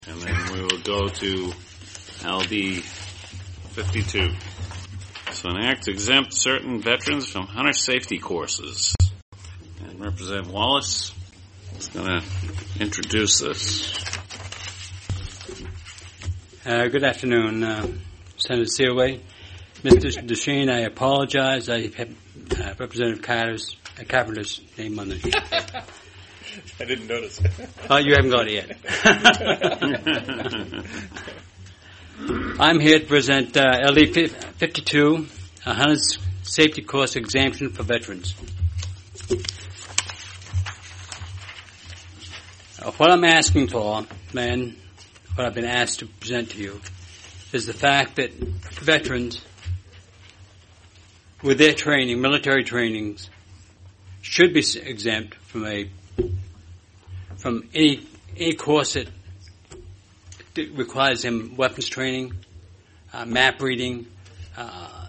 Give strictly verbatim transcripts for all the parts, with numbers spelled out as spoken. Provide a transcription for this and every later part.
And then we will go to L D fifty-two. So an act to exempt certain veterans from hunter safety courses. And Representative Wallace is going to introduce this. Uh, good afternoon, uh, Senator Seaway. Mister Duchesne, I apologize. I have uh, Representative Carter's, uh, Carpenter's name on the sheet. I didn't notice. Oh, you haven't got it yet. I'm here to present uh, L D fifty-two, a hunter's safety course exemption for veterans. Uh, what I'm asking for, and what I've been asked to present to you, is the fact that veterans, with their training, military trainings, should be exempt from a from any any course that requires them weapons training, uh, map reading, uh,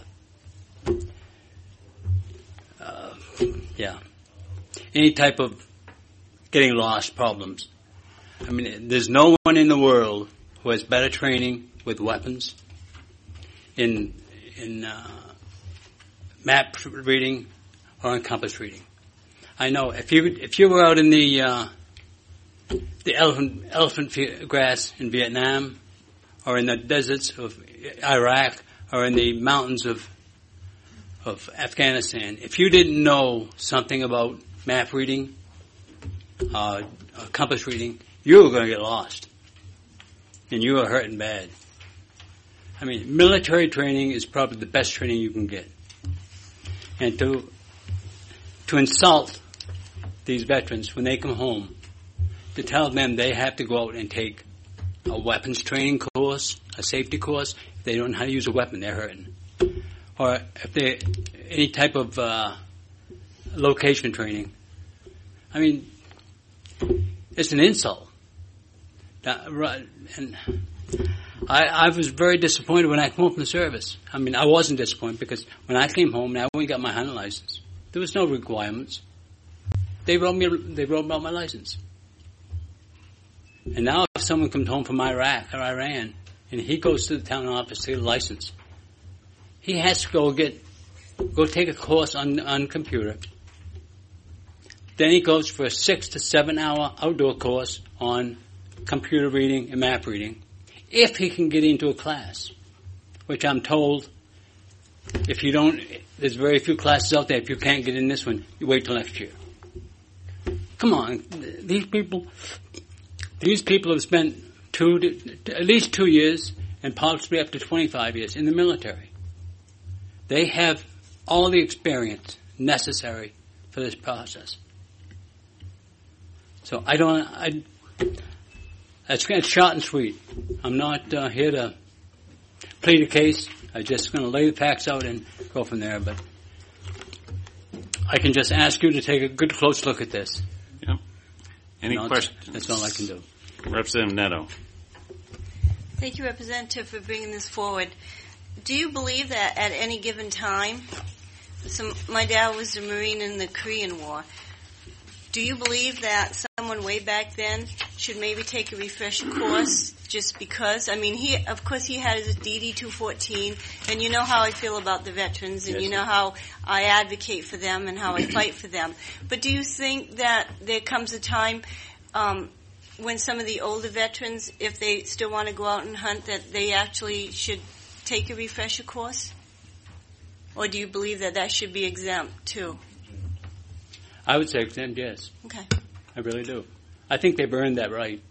uh, yeah, any type of getting lost problems. I mean, there's no one in the world who has better training with weapons, in in uh, map reading or in compass reading. I know if you if you were out in the uh, the elephant elephant grass in Vietnam, or in the deserts of Iraq, or in the mountains of of Afghanistan, if you didn't know something about map reading, uh, or compass reading, you were going to get lost, and you were hurting bad. I mean, military training is probably the best training you can get, and to to insult these veterans when they come home, to tell them they have to go out and take a weapons training course, a safety course. If they don't know how to use a weapon, they're hurting. Or if they any type of uh, location training. I mean, it's an insult. And I, I was very disappointed when I came home from the service. I mean, I wasn't disappointed because when I came home and I only got my hunting license, there was no requirements. They wrote me. They wrote about my license. And now if someone comes home from Iraq or Iran and he goes to the town office to get a license, he has to go get, go take a course on, on computer. Then he goes for a six to seven hour outdoor course on computer reading and map reading, if he can get into a class, which I'm told, if you don't, there's very few classes out there. If you can't get in this one, you wait till next year. Come on, these people... These people have spent two, to, at least two years, and possibly up to twenty-five years in the military. They have all the experience necessary for this process. So I don't. I. That's it's short and sweet. I'm not uh, here to plead a case. I'm just going to lay the facts out and go from there. But I can just ask you to take a good close look at this. Yeah. Any no, questions? That's all I can do. Representative Neto. Thank you, Representative, for bringing this forward. Do you believe that at any given time, so my dad was a Marine in the Korean War, do you believe that someone way back then should maybe take a refresher course just because? I mean, he, of course, he had his D D two fourteen, and you know how I feel about the veterans, and yes, you know how I advocate for them and how I fight for them. But do you think that there comes a time um, when some of the older veterans, if they still want to go out and hunt, that they actually should take a refresher course? Or do you believe that that should be exempt, too? I would say exempt, yes. Okay. I really do. I think they've earned that right.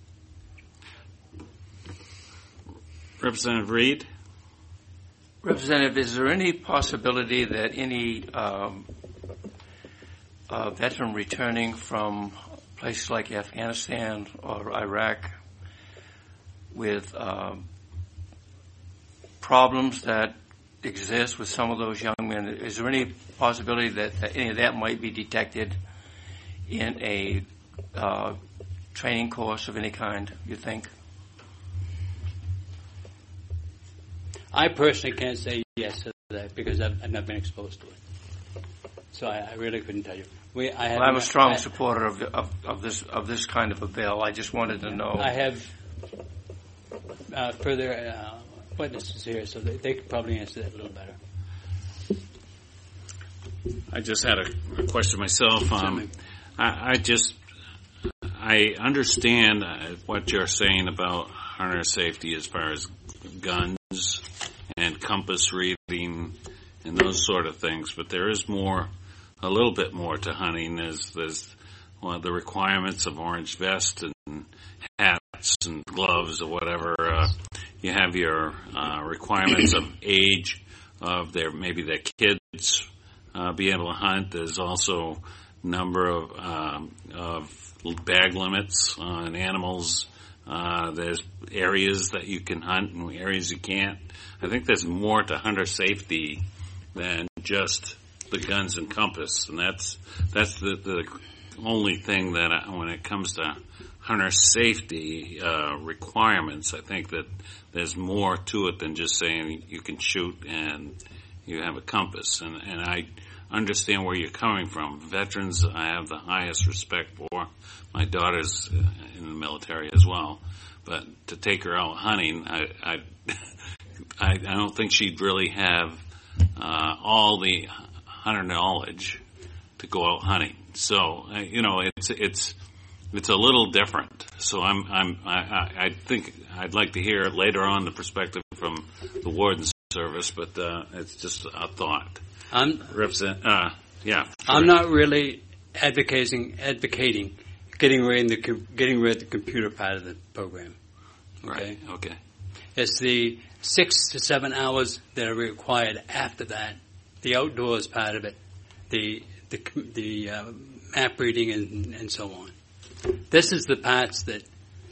Representative Reed. Representative, is there any possibility that any um, uh, veteran returning from places like Afghanistan or Iraq with um, problems that exist with some of those young men, is there any possibility that, that any of that might be detected in a uh, training course of any kind, you think? I personally can't say yes to that because I've, I've not been exposed to it. So I, I really couldn't tell you. We, I well, I'm a strong I, supporter of, of, of this of this kind of a bill. I just wanted to know. I have uh, further uh, witnesses here, so they, they could probably answer that a little better. I just had a, a question myself. Um, I, I just, I understand uh, what you're saying about hunter safety as far as guns and compass reading and those sort of things, but there is more, a little bit more to hunting. There's, there's well, the requirements of orange vest and hats and gloves or whatever. Uh, you have your uh, requirements of age of their, maybe their kids uh, be able to hunt. There's also number of, um, of bag limits on animals. Uh, there's areas that you can hunt and areas you can't. I think there's more to hunter safety than just the guns and compass, and that's that's the, the only thing that I, when it comes to hunter safety uh, requirements, I think that there's more to it than just saying you can shoot and you have a compass. And, and I understand where you're coming from. Veterans, I have the highest respect for. My daughter's in the military as well, but to take her out hunting, I I, I, I don't think she'd really have uh, all the hunter knowledge to go out hunting. So uh, you know, it's it's it's a little different. So I'm I'm I, I think I'd like to hear later on the perspective from the warden's service, but uh, it's just a thought. I'm Represent, uh, yeah. I'm not really advocating advocating getting rid of the getting rid of the computer part of the program. Okay? Right. Okay. It's the six to seven hours that are required after that, the outdoors part of it, the the the uh, map reading and, and so on. This is the parts that,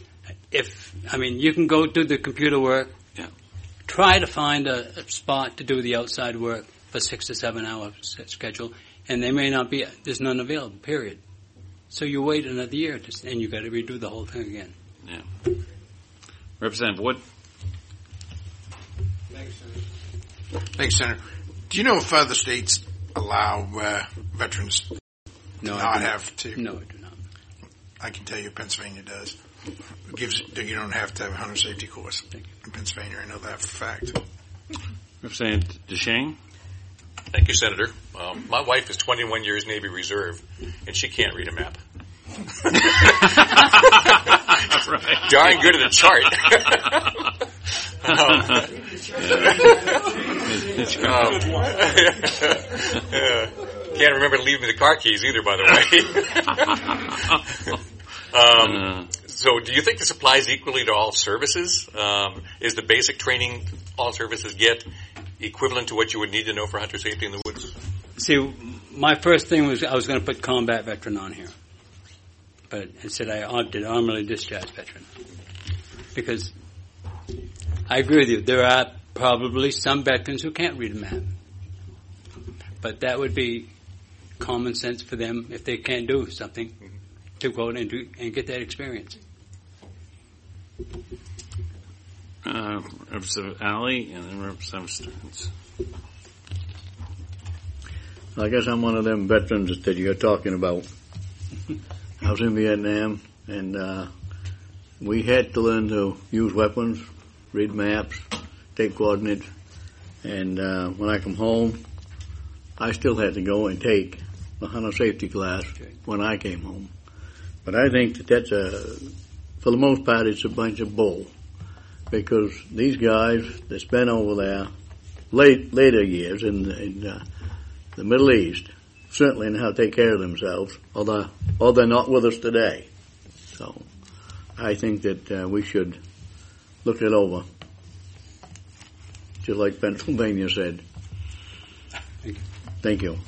if I mean, you can go do the computer work. Yeah. Try to find a, a spot to do the outside work for six to seven hour schedule, and they may not be. There's none available. Period. So you wait another year, to, and you got to redo the whole thing again. Yeah. Representative Wood. Thanks, Senator. Thanks, Senator. Do you know if other states allow uh, veterans to No, not I do not. have to? No, I do not. I can tell you Pennsylvania does. It gives you don't have to have a hunter safety course in Pennsylvania. I know that for a fact. Representative DeShane. Thank you, Senator. Um, my wife is twenty-one years Navy Reserve, and she can't read a map. Right. Darn good at a chart. um, uh, can't remember to leave me the car keys either, by the way. um, so do you think this applies equally to all services? Um, is the basic training all services get equivalent to what you would need to know for hunter safety in the woods? See, my first thing was I was going to put combat veteran on here, but instead I opted armorly discharged veteran because I agree with you. There are probably some veterans who can't read a map, but that would be common sense for them if they can't do something to go out and do and get that experience. Uh, Representative Alley and then Representative Stearns. I guess I'm one of them veterans that you're talking about. I was in Vietnam, and uh, we had to learn to use weapons, read maps, take coordinates, and uh, when I come home, I still had to go and take the hunter safety class when I came home. But I think that that's a, for the most part, it's a bunch of bull. Because these guys that's been over there late, later years in, in uh, the Middle East certainly know how to take care of themselves, although, or they're not with us today. So I think that uh, we should look it over, just like Pennsylvania said. Thank you. Thank you.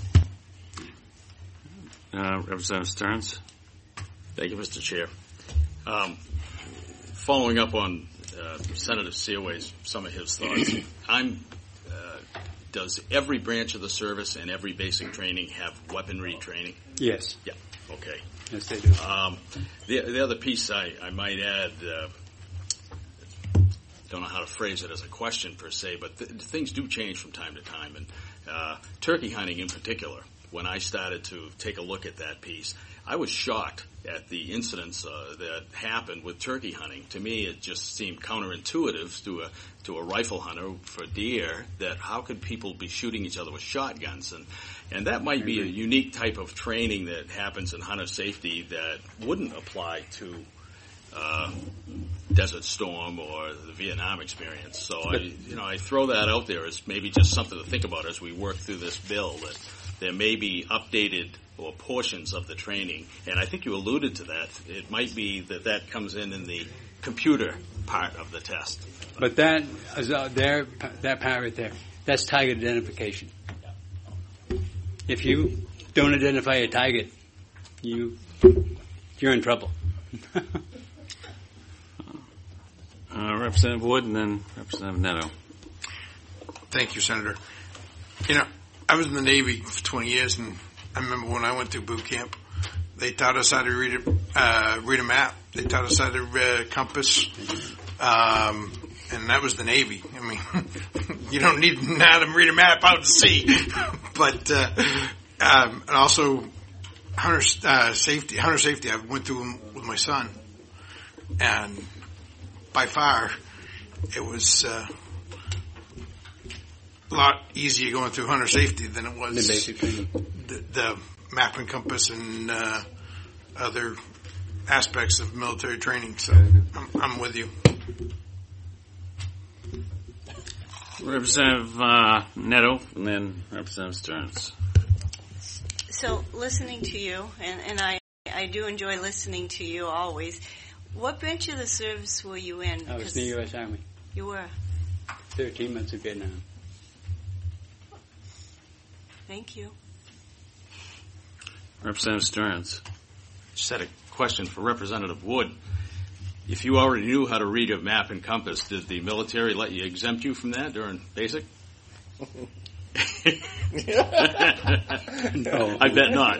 Uh, Representative Stearns. Thank you, Mister Chair. Um, following up on uh, Senator Seaway's, some of his thoughts, I'm, uh, does every branch of the service and every basic training have weaponry training? Yes. Yeah. Okay. Yes, they do. Um, the, the other piece I, I might add, uh, don't know how to phrase it as a question per se, but th- things do change from time to time. And uh, turkey hunting in particular, when I started to take a look at that piece, I was shocked at the incidents uh, that happened with turkey hunting. To me, it just seemed counterintuitive to a to a rifle hunter for deer that how could people be shooting each other with shotguns? And and that might be a unique type of training that happens in hunter safety that wouldn't apply to uh, Desert Storm or the Vietnam experience. So I, you know, I throw that out there as maybe just something to think about as we work through this bill, that there may be updated or portions of the training. And I think you alluded to that. It might be that that comes in in the computer part of the test. But that, uh, there, that part right there, that's target identification. If you don't identify a target, you, you're in trouble. Uh, Representative Wood and then Representative Neto. Thank you, Senator. You know, I was in the Navy for twenty years, and I remember when I went through boot camp, they taught us how to read a, uh, read a map. They taught us how to read a compass, um, and that was the Navy. I mean, you don't need how to read a map out to sea. But uh, um, and also hunter uh, safety. Hunter safety. I went through them with my son, and by far, it was uh, a lot easier going through hunter safety than it was the basic training. The, the map and compass and uh, other aspects of military training. So I'm, I'm with you. Representative uh, Neto and then Representative Stearns. So listening to you, and, and I, I do enjoy listening to you always. What branch of the service were you in? I was in the U S Army. You were? thirteen months of Vietnam. Thank you. Representative Stearns. Just had a question for Representative Wood. If you already knew how to read a map and compass, did the military let you exempt you from that during basic? No. I bet not.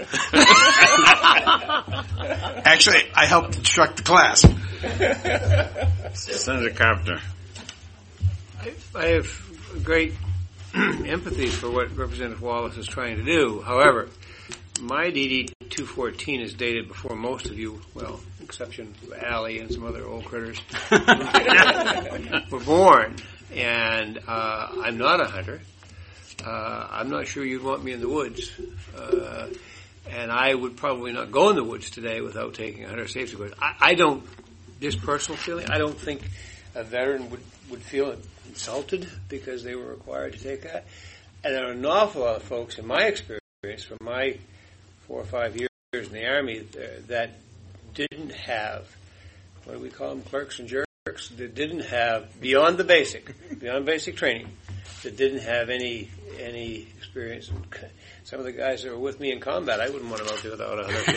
Actually, I helped instruct the class. Senator Carpenter. I, I have great empathy for what Representative Wallace is trying to do. However, my D D two fourteen is dated before most of you, well, exception of Allie and some other old critters, were born. And uh, I'm not a hunter. Uh, I'm not sure you'd want me in the woods. Uh, and I would probably not go in the woods today without taking a hunter safety course. I, I don't, this personal feeling, I don't think a veteran would, would feel insulted because they were required to take that. And there are an awful lot of folks, in my experience, from my four or five years in the Army, that didn't have, what do we call them, clerks and jerks, that didn't have, beyond the basic, beyond basic training, that didn't have any any experience. Some of the guys that were with me in combat, I wouldn't want them out there without a hunter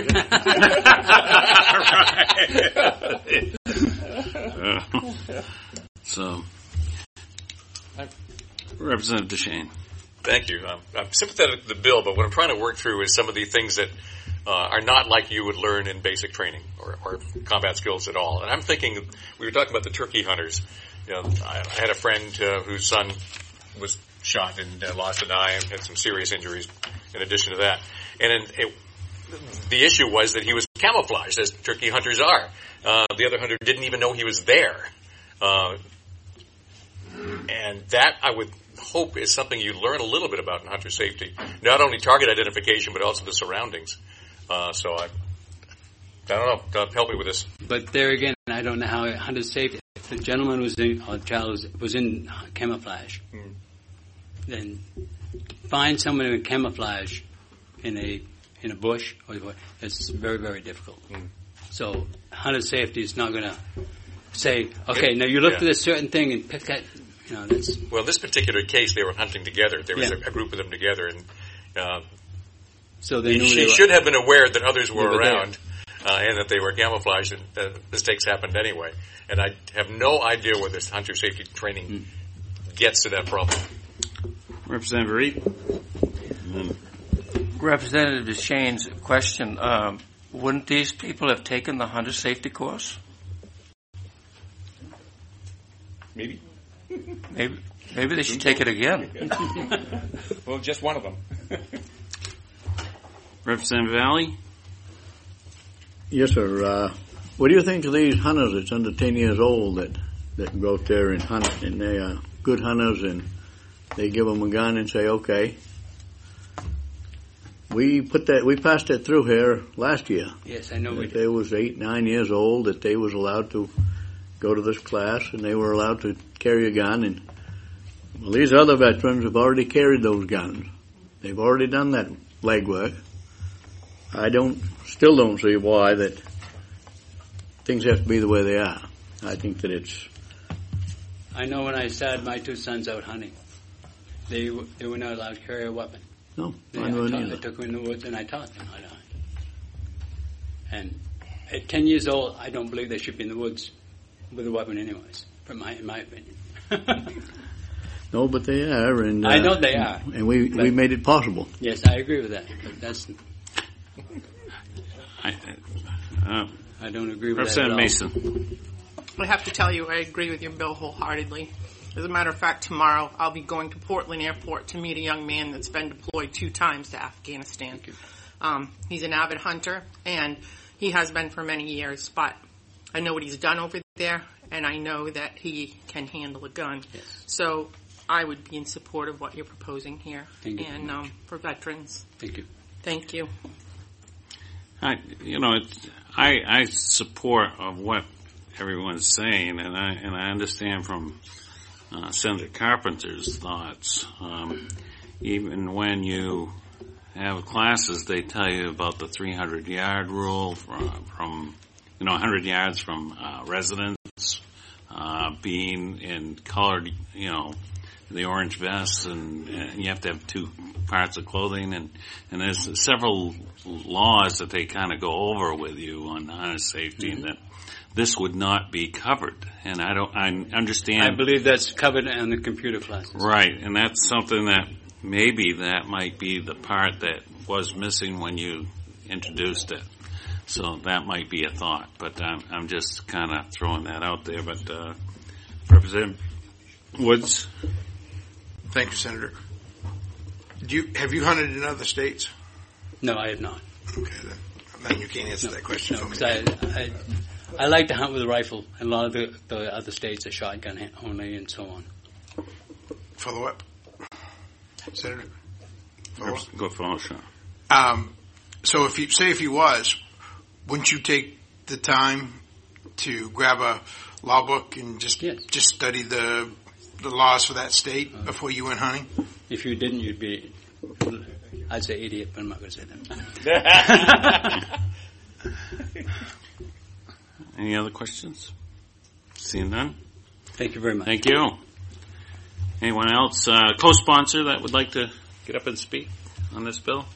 safety course. So, Representative DeShane. Thank you. Um, I'm sympathetic to the bill, but what I'm trying to work through is some of the things that uh, are not like you would learn in basic training or, or combat skills at all. And I'm thinking, we were talking about the turkey hunters. You know, I, I had a friend uh, whose son was shot and uh, lost an eye and had some serious injuries in addition to that. And in, it, the issue was that he was camouflaged, as turkey hunters are. Uh, the other hunter didn't even know he was there. Uh, and that, I would hope, is something you learn a little bit about in hunter safety. Not only target identification, but also the surroundings. Uh, so I, I don't know. Help me with this. But there again, I don't know how hunter safety. If the gentleman was in, or child was, was in camouflage, mm. then find someone in camouflage in a in a bush or it's very very difficult. Mm. So hunter safety is not going to say, okay, it, now you look yeah. at a certain thing and pick that. You know, that's well, in this particular case, they were hunting together. There was yeah. a, a group of them together, and uh, so they knew he, they he were, should have been aware that others were, were around. Uh, and that they were camouflaged, and uh, mistakes happened anyway. And I have no idea where this hunter safety training mm. gets to that problem. Representative Reed. Mm. Representative DeShane's question, um, wouldn't these people have taken the hunter safety course? Maybe. Maybe maybe they should take it again. Well, just one of them. Representative Valley. Yes, sir. Uh, what do you think of these hunters that's under ten years old that, that go out there and hunt, and they are good hunters, and they give them a gun and say, okay. We put that, we passed that through here last year. Yes, I know we If did. they was eight, nine years old, that they was allowed to go to this class, and they were allowed to carry a gun. And well, these other veterans have already carried those guns. They've already done that legwork. I don't, still don't see why that things have to be the way they are. I think that it's, I know when I started my two sons out hunting, they w- they were not allowed to carry a weapon. no, They, I I, don't taught, I either. took them in the woods and I taught them how to hunt. And at ten years old, I don't believe they should be in the woods with a weapon anyways, from my, in my opinion. No, but they are, and uh, I know they are. and we we But- made it possible. Yes, I agree with that. But that's, I, uh, I don't agree with that at Representative all. Mason. I have to tell you, I agree with your bill wholeheartedly. As a matter of fact, tomorrow I'll be going to Portland Airport to meet a young man that's been deployed two times to Afghanistan. Um, he's an avid hunter, and he has been for many years, but I know what he's done over there, and I know that he can handle a gun. Yes. So I would be in support of what you're proposing here, Thank you. and um, for veterans. Thank you. Thank you. I, you know, it's, I, I support of what everyone's saying, and I, and I understand from uh, Senator Carpenter's thoughts. Um, even when you have classes, they tell you about the three hundred yard rule from, from you know, one hundred yards from uh, residence, uh, being in colored, you know, the orange vest, and, and you have to have two parts of clothing, and, and there's several laws that they kind of go over with you on hunter safety, Mm-hmm. and that this would not be covered. And I don't, I understand. I believe that's covered in the computer classes. Right, and that's something that maybe that might be the part that was missing when you introduced it. So that might be a thought, but I'm, I'm just kind of throwing that out there. But uh, Representative Woods? Thank you, Senator. Do you, have you hunted in other states? No, I have not. Okay, then, then you can't answer No, that question no, for me. 'cause I, I, I like to hunt with a rifle, and a lot of the, the other states are shotgun only and so on. Follow up, Senator. Follow up. Go for it, sure. Um, so if you say if you was, wouldn't you take the time to grab a law book and just Yes. just study the the laws for that state before you went hunting? If you didn't, you'd be, I'd say idiot, but I'm not going to say that. Any other questions? Seeing none? Thank you very much. Thank you. Anyone else, uh, co-sponsor that would like to get up and speak on this bill?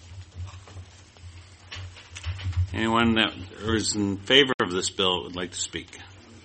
Anyone that is in favor of this bill would like to speak?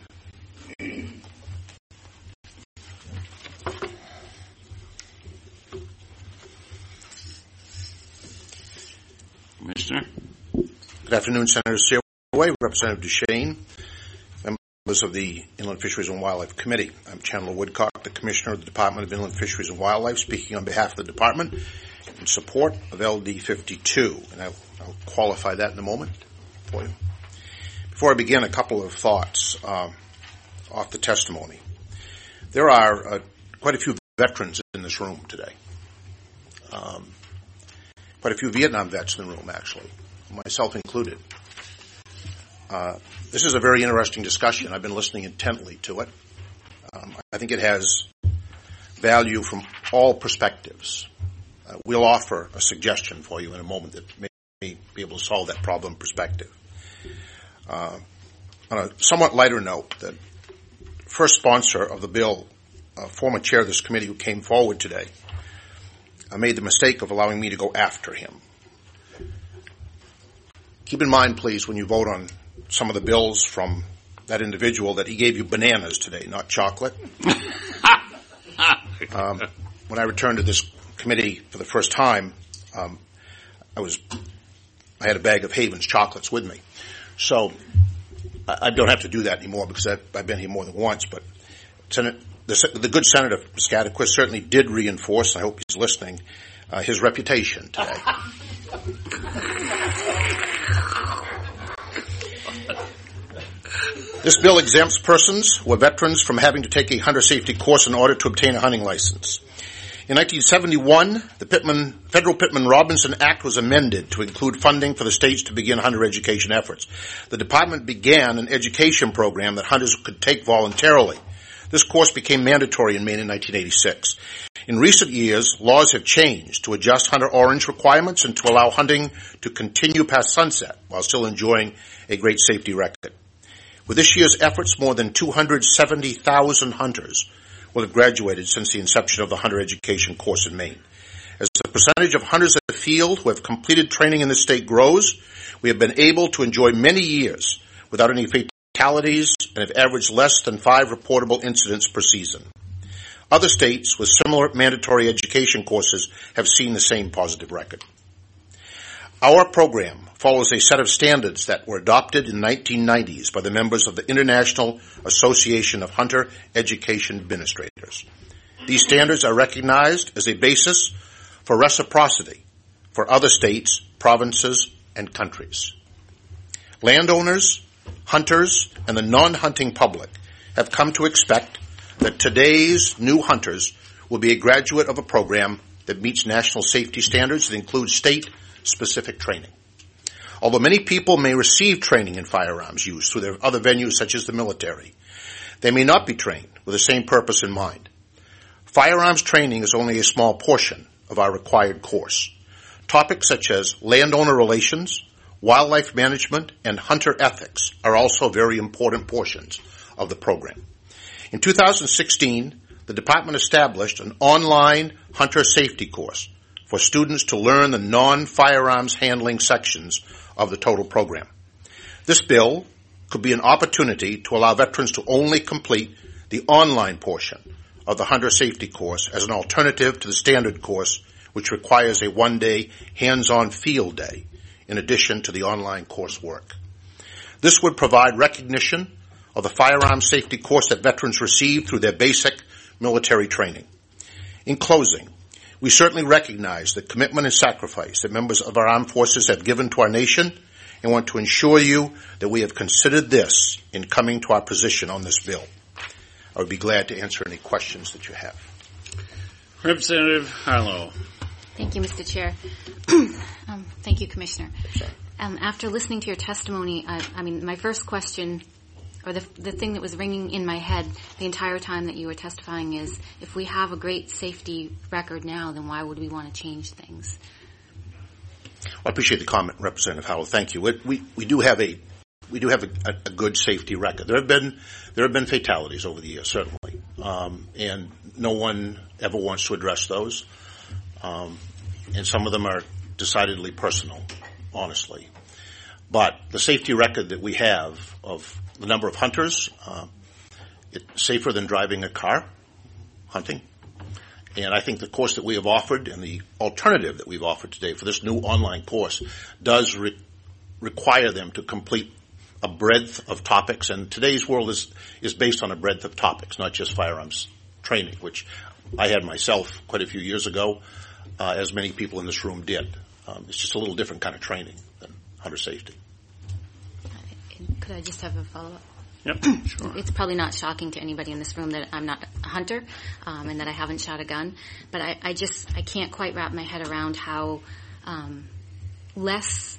Commissioner? Good afternoon, Senator Seaway, Representative Duchesne, members of the Inland Fisheries and Wildlife Committee. I'm Chandler Woodcock, the Commissioner of the Department of Inland Fisheries and Wildlife, speaking on behalf of the Department in support of L D fifty-two, and I'll, I'll qualify that in a moment for you. Before I begin, a couple of thoughts uh, off the testimony. There are uh, quite a few veterans in this room today. Um, quite a few Vietnam vets in the room, actually, myself included. Uh, this is a very interesting discussion. I've been listening intently to it. Um, I think it has value from all perspectives. Uh, we'll offer a suggestion for you in a moment that may be able to solve that problem perspective. Uh, on a somewhat lighter note, the first sponsor of the bill, uh, former chair of this committee who came forward today, I made the mistake of allowing me to go after him. Keep in mind, please, when you vote on some of the bills from that individual, that he gave you bananas today, not chocolate. um, when I returned to this committee for the first time, um, I was I had a bag of Haven's chocolates with me. So I, I don't have to do that anymore because I've, I've been here more than once. But Senator, the, the good Senator Scatterquist certainly did reinforce, I hope he's listening, uh, his reputation today. This bill exempts persons who are veterans from having to take a hunter safety course in order to obtain a hunting license. In nineteen seventy-one, the Pittman, Federal Pittman-Robinson Act was amended to include funding for the states to begin hunter education efforts. The department began an education program that hunters could take voluntarily. This course became mandatory in Maine in nineteen eighty-six. In recent years, laws have changed to adjust hunter orange requirements and to allow hunting to continue past sunset while still enjoying a great safety record. With this year's efforts, more than two hundred seventy thousand hunters will have graduated since the inception of the hunter education course in Maine. As the percentage of hunters in the field who have completed training in the state grows, we have been able to enjoy many years without any fatalities and have averaged less than five reportable incidents per season. Other states with similar mandatory education courses have seen the same positive record. Our program follows a set of standards that were adopted in the nineteen nineties by the members of the International Association of Hunter Education Administrators. These standards are recognized as a basis for reciprocity for other states, provinces, and countries. Landowners, hunters, and the non-hunting public have come to expect that today's new hunters will be a graduate of a program that meets national safety standards that include state-specific training. Although many people may receive training in firearms use through their other venues such as the military, they may not be trained with the same purpose in mind. Firearms training is only a small portion of our required course. Topics such as landowner relations, wildlife management, and hunter ethics are also very important portions of the program. In two thousand sixteen, the department established an online hunter safety course for students to learn the non-firearms handling sections of the total program. This bill could be an opportunity to allow veterans to only complete the online portion of the hunter safety course as an alternative to the standard course, which requires a one-day hands-on field day in addition to the online coursework. This would provide recognition of the firearms safety course that veterans receive through their basic military training. In closing, we certainly recognize the commitment and sacrifice that members of our armed forces have given to our nation and want to ensure you that we have considered this in coming to our position on this bill. I would be glad to answer any questions that you have. Representative Harlow. Thank you, Mister Chair. um, thank you, Commissioner. Um, after listening to your testimony, I, I mean, my first question, or the, the thing that was ringing in my head the entire time that you were testifying is, if we have a great safety record now, then why would we want to change things? Well, I appreciate the comment, Representative Howell. Thank you. We, we, we do have a we do have a, a good safety record. There have been there have been fatalities over the years, certainly, um, and no one ever wants to address those. Um, and some of them are decidedly personal, honestly. But the safety record that we have of the number of hunters, uh, it's safer than driving a car, hunting. And I think the course that we have offered and the alternative that we've offered today for this new online course does re- require them to complete a breadth of topics. And today's world is, is based on a breadth of topics, not just firearms training, which I had myself quite a few years ago, uh, as many people in this room did. Um, it's just a little different kind of training than hunter safety. Could I just have a follow-up? Yep, sure. It's probably not shocking to anybody in this room that I'm not a hunter um, and that I haven't shot a gun, but I, I just I can't quite wrap my head around how um, less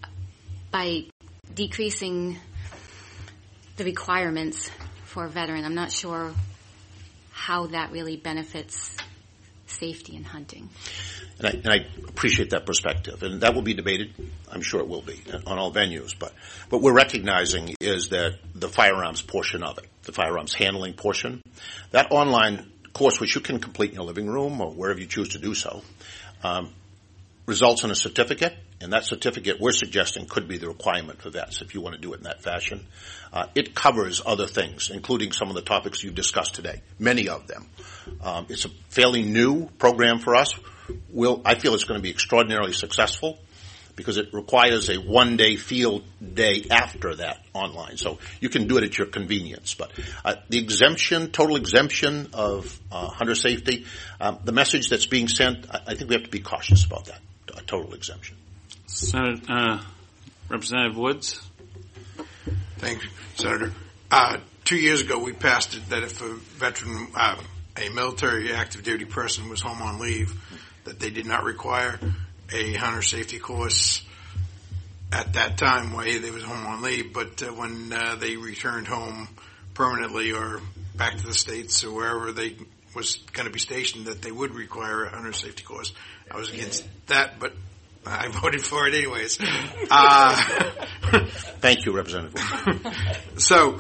by decreasing the requirements for a veteran. I'm not sure how that really benefits safety in hunting. And I, and I appreciate that perspective, and that will be debated. I'm sure it will be on all venues. But what we're recognizing is that the firearms portion of it, the firearms handling portion, that online course, which you can complete in your living room or wherever you choose to do so, um, results in a certificate, and that certificate we're suggesting could be the requirement for vets if you want to do it in that fashion. Uh, it covers other things, including some of the topics you've discussed today, many of them. Um, it's a fairly new program for us. We'll, I feel it's going to be extraordinarily successful because it requires a one-day field day after that online. So you can do it at your convenience. But uh, the exemption, total exemption of uh, hunter safety, um, the message that's being sent, I, I think we have to be cautious about that, a total exemption. Senator, uh, Representative Woods. Thank you, Senator. Uh, two years ago, we passed it that if a veteran, uh, a military active duty person was home on leave, that they did not require a hunter safety course at that time while they was home on leave. But uh, when uh, they returned home permanently or back to the States or wherever they was going to be stationed, that they would require a hunter safety course. I was against that, but I voted for it anyways. Uh, Thank you, Representative. So,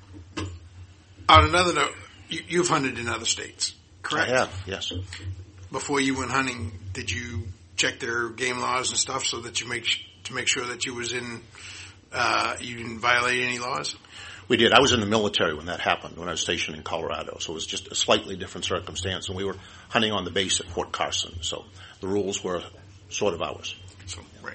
on another note, you, you've hunted in other states, correct? I have, yes. Before you went hunting, did you check their game laws and stuff so that you make to make sure that you was in uh, you didn't violate any laws? We did. I was in the military when that happened, when I was stationed in Colorado, so it was just a slightly different circumstance, and we were hunting on the base at Fort Carson, so the rules were sort of ours. So, right.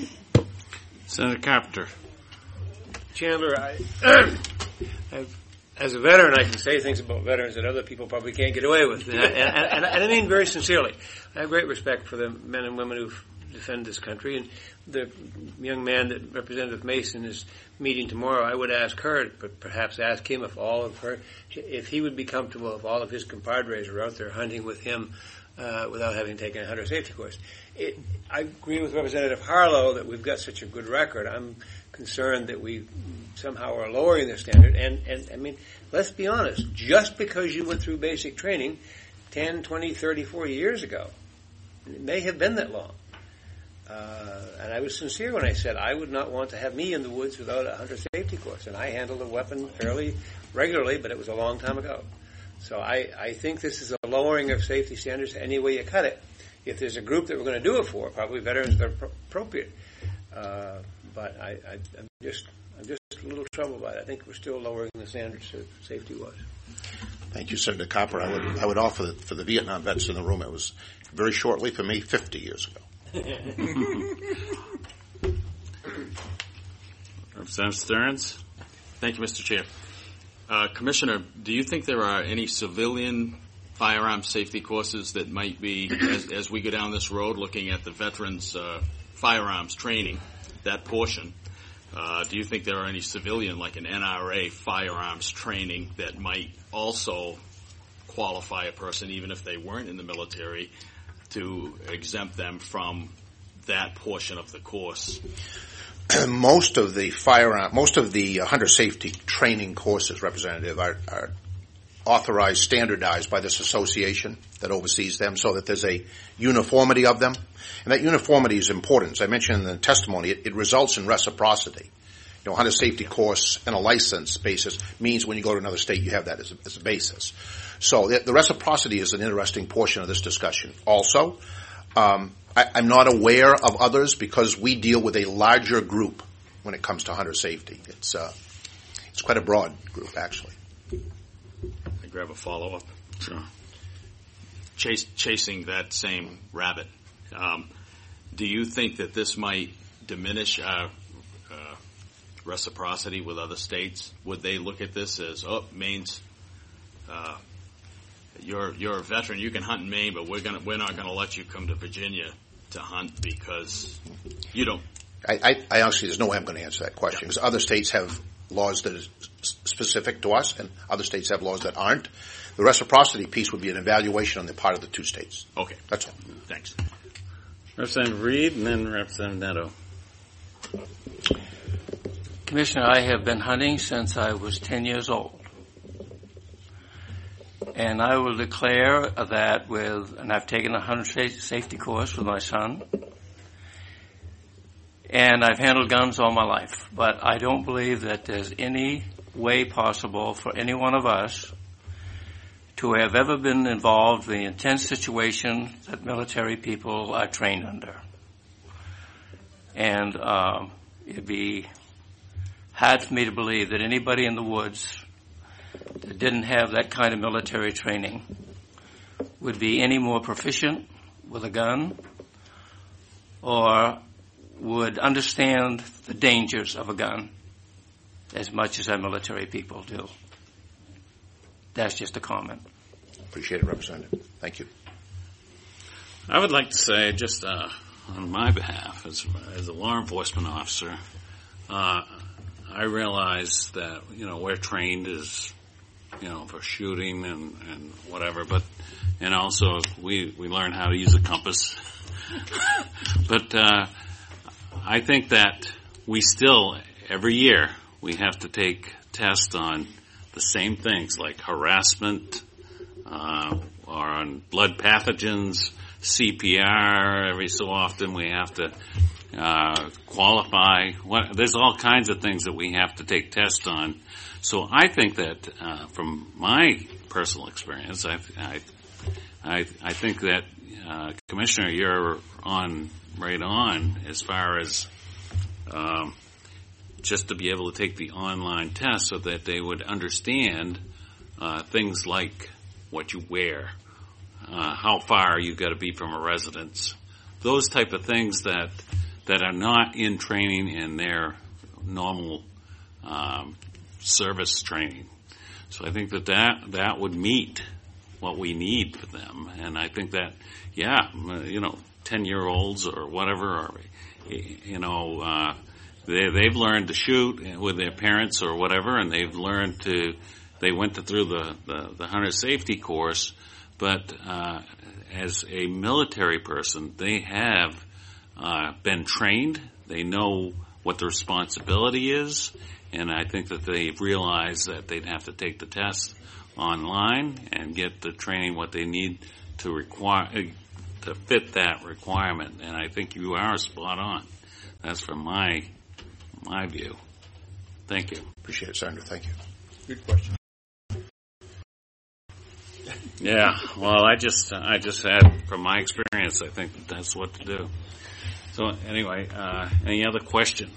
Senator Carpenter. Chandler, I, I've, as a veteran, I can say things about veterans that other people probably can't get away with, and I, and, and, and I mean very sincerely. I have great respect for the men and women who defend this country, and the young man that Representative Mason is meeting tomorrow, I would ask her, but perhaps ask him if all of her, if he would be comfortable if all of his compadres were out there hunting with him uh, without having taken a hunter safety course. It, I agree with Representative Harlow that we've got such a good record. I'm concerned that we somehow are lowering the standard. And, and I mean, let's be honest, just because you went through basic training ten, twenty, thirty, forty years ago, it may have been that long. Uh, and I was sincere when I said I would not want to have me in the woods without a hunter safety course. And I handled a weapon fairly regularly, but it was a long time ago. So I, I think this is a lowering of safety standards any way you cut it. If there's a group that we're going to do it for, probably veterans that are pro- appropriate. Uh, but I, I, I'm just I'm just a little troubled by it. I think we're still lowering the standards of safety was. Thank you, Senator Copper. I would I would offer that for the Vietnam vets in the room, it was very shortly for me fifty years ago. Representative Stearns. Thank you, Mister Chair. Uh, Commissioner, do you think there are any civilian firearm safety courses that might be, as, as we go down this road looking at the veterans uh, firearms training, that portion, uh, do you think there are any civilian, like an N R A firearms training that might also qualify a person, even if they weren't in the military, to exempt them from that portion of the course? Most of the firearm, most of the uh, hunter safety training courses, Representative, are, are authorized, standardized by this association that oversees them, so that there's a uniformity of them. And that uniformity is important. As I mentioned in the testimony, it, it results in reciprocity. You know, hunter safety course and a license basis means when you go to another state, you have that as a, as a basis. So the, the reciprocity is an interesting portion of this discussion. Also, um, I, I'm not aware of others because we deal with a larger group when it comes to hunter safety. It's uh, it's quite a broad group, actually. I grab a follow-up. Sure. Chase, chasing that same rabbit, um, do you think that this might diminish our uh, reciprocity with other states? Would they look at this as, oh, Maine's, uh, you're you're a veteran, you can hunt in Maine, but we're gonna we're not gonna let you come to Virginia to hunt because you don't. I, I, I honestly, there's no way I'm going to answer that question because other states have laws that are specific to us, and other states have laws that aren't. The reciprocity piece would be an evaluation on the part of the two states. Okay, that's all. Thanks. Representative Reed, and then Representative Neto. Commissioner, I have been hunting since I was ten years old. And I will declare that with, and I've taken a hunter safety course with my son, and I've handled guns all my life. But I don't believe that there's any way possible for any one of us to have ever been involved in the intense situation that military people are trained under. And um, it'd be hard for me to believe that anybody in the woods that didn't have that kind of military training would be any more proficient with a gun or would understand the dangers of a gun as much as our military people do. That's just a comment. Appreciate it, Representative. Thank you. I would like to say, just uh, on my behalf, as, as a law enforcement officer, uh, I realize that, you know, we're trained as, you know, for shooting and, and whatever, but, and also we, we learn how to use a compass. But, uh, I think that we still, every year, we have to take tests on the same things like harassment, uh, or on blood pathogens, C P R. Every so often we have to uh, qualify. What, there's all kinds of things that we have to take tests on. So I think that, uh, from my personal experience, I I I, I think that uh, Commissioner, you're on right on as far as um, just to be able to take the online test so that they would understand uh, things like what you wear, uh, how far you got to be from a residence, those type of things that that are not in training in their normal um, service training. So I think that, that that would meet what we need for them, and I think that yeah, you know, ten year olds or whatever, or you know. Uh, They, they've learned to shoot with their parents or whatever, and they've learned to, they went to, through the, the, the hunter safety course, but uh, as a military person, they have uh, been trained. They know what the responsibility is, and I think that they've realized that they'd have to take the test online and get the training what they need to require, to fit that requirement, and I think you are spot on. That's from my my view. Thank you. Appreciate it, Senator. Thank you. Good question. Yeah, well, I just, I just had, from my experience, I think that that's what to do. So anyway, uh, any other questions?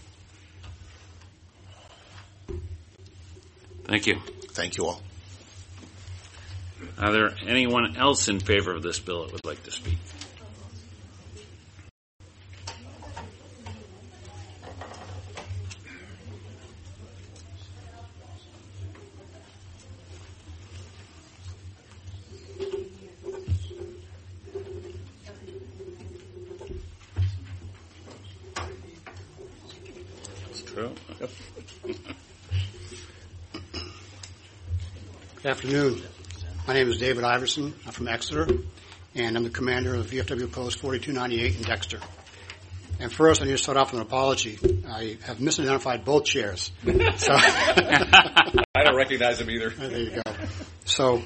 Thank you. Thank you all. Are there anyone else in favor of this bill that would like to speak? Good afternoon. My name is David Iverson. I'm from Exeter, and I'm the commander of V F W Post forty-two ninety-eight in Dexter. And first, I need to start off with an apology. I have misidentified both chairs. So I don't recognize them either. There you go. So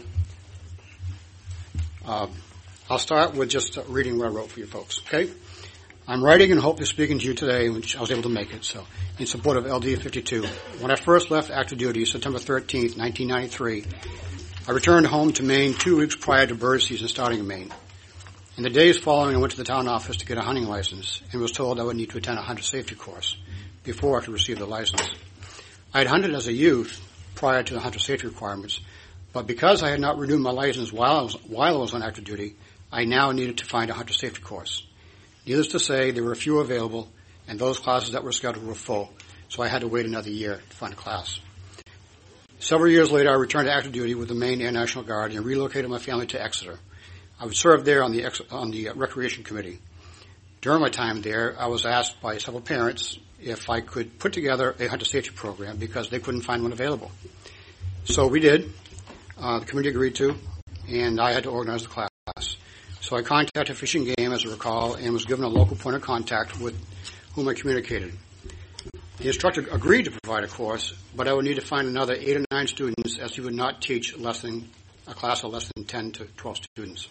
um, I'll start with just reading what I wrote for you folks, okay? I'm writing and hopefully speaking to you today, which I was able to make it, so, in support of L D fifty-two. When I first left active duty, September thirteenth, nineteen ninety-three, I returned home to Maine two weeks prior to bird season starting in Maine. In the days following, I went to the town office to get a hunting license and was told I would need to attend a hunter safety course before I could receive the license. I had hunted as a youth prior to the hunter safety requirements, but because I had not renewed my license while I was, while I was on active duty, I now needed to find a hunter safety course. Needless to say, there were a few available, and those classes that were scheduled were full, so I had to wait another year to find a class. Several years later, I returned to active duty with the Maine Air National Guard and relocated my family to Exeter. I would serve there on the ex- on the Recreation Committee. During my time there, I was asked by several parents if I could put together a hunter safety program because they couldn't find one available. So we did. Uh, the committee agreed to, and I had to organize the class. So I contacted Fish and Game, as I recall, and was given a local point of contact with whom I communicated. The instructor agreed to provide a course, but I would need to find another eight or nine students, as he would not teach less than a class of less than ten to twelve students,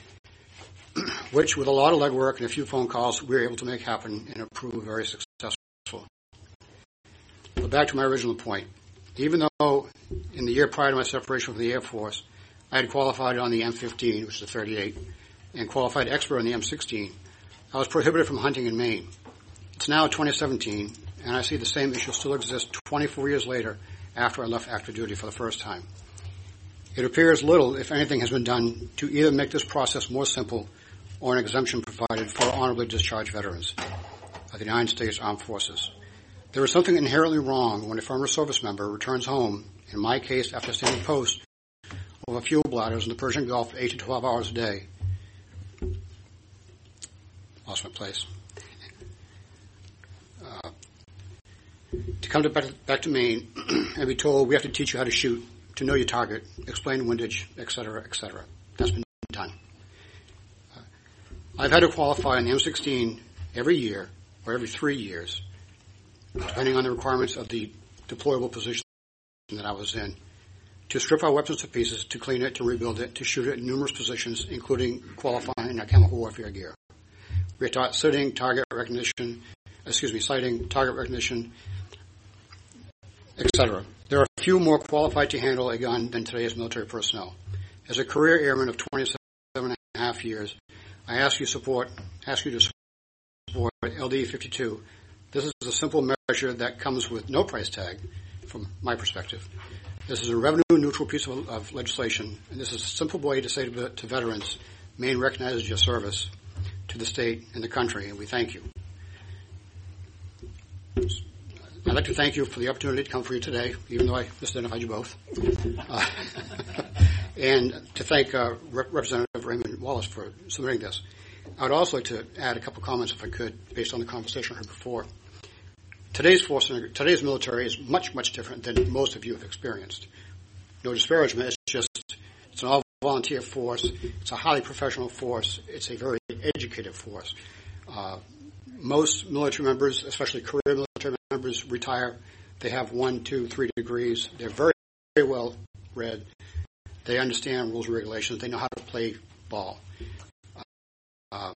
which, with a lot of legwork and a few phone calls, we were able to make happen and it proved very successful. But back to my original point. Even though in the year prior to my separation from the Air Force, I had qualified on the M fifteen, which is a thirty-eight, and qualified expert on the M sixteen, I was prohibited from hunting in Maine. It's now twenty seventeen, and I see the same issue still exists twenty-four years later after I left active duty for the first time. It appears little, if anything, has been done to either make this process more simple or an exemption provided for honorably discharged veterans of the United States Armed Forces. There is something inherently wrong when a former service member returns home, in my case after standing post over fuel bladders in the Persian Gulf eight to twelve hours a day. Lost my place. Uh, to come to back, back to Maine and be told we have to teach you how to shoot, to know your target, explain windage, et cetera, et cetera. That's been done. Uh, I've had to qualify in the M sixteen every year or every three years, depending on the requirements of the deployable position that I was in, to strip our weapons to pieces, to clean it, to rebuild it, to shoot it in numerous positions, including qualifying our chemical warfare gear. We're taught sitting, target recognition, excuse me, sighting, target recognition, et cetera. There are few more qualified to handle a gun than today's military personnel. As a career airman of twenty-seven and a half years, I ask you support, ask you to support L D fifty-two. This is a simple measure that comes with no price tag, from my perspective. This is a revenue-neutral piece of, of legislation, and this is a simple way to say to, to veterans, Maine recognizes your service to the state and the country, and we thank you. I'd like to thank you for the opportunity to come for you today, even though I misidentified you both. Uh, and to thank uh, Rep- Representative Raymond Wallace for submitting this. I would also like to add a couple comments, if I could, based on the conversation I heard before. Today's force, today's military is much, much different than most of you have experienced. No disparagement, it's just, it's an all-volunteer force, it's a highly professional force, it's a very educated force. Uh, most military members, especially career military members, retire. They have one, two, three degrees. They're very, very well read. They understand rules and regulations. They know how to play ball. Uh,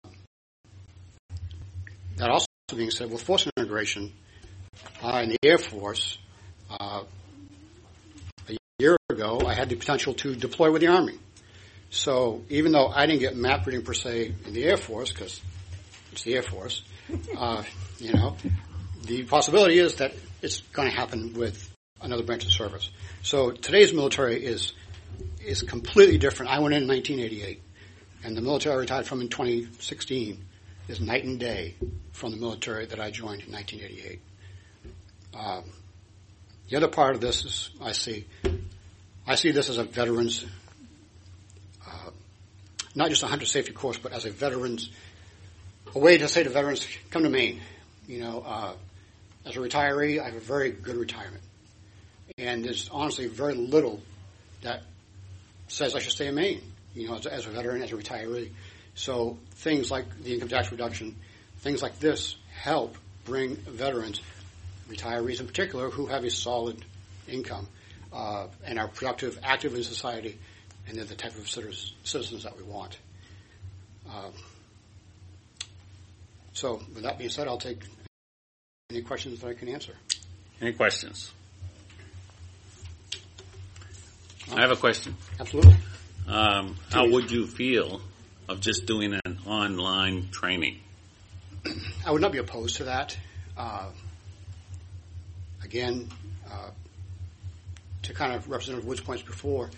that also being said, with force integration uh, in the Air Force, uh, a year ago, I had the potential to deploy with the Army. So even though I didn't get map reading per se in the Air Force, because it's the Air Force, uh, you know, the possibility is that it's going to happen with another branch of service. So today's military is is completely different. I went in in nineteen eighty-eight, and the military I retired from in twenty sixteen is night and day from the military that I joined in nineteen eighty-eight. Um, the other part of this is I see, I see this as a veterans, uh, not just a hunter safety course, but as a veterans, a way to say to veterans, come to Maine. You know, uh, as a retiree, I have a very good retirement. And there's honestly very little that says I should stay in Maine, you know, as, as a veteran, as a retiree. So things like the income tax reduction, things like this help bring veterans, retirees in particular, who have a solid income uh, and are productive, active in society, and they're the type of citizens that we want. Uh, so with that being said, I'll take any questions that I can answer. Any questions? I have a question. Absolutely. Um, how would you feel of just doing an online training? I would not be opposed to that. Uh, again, uh, to kind of Representative Wood's points before,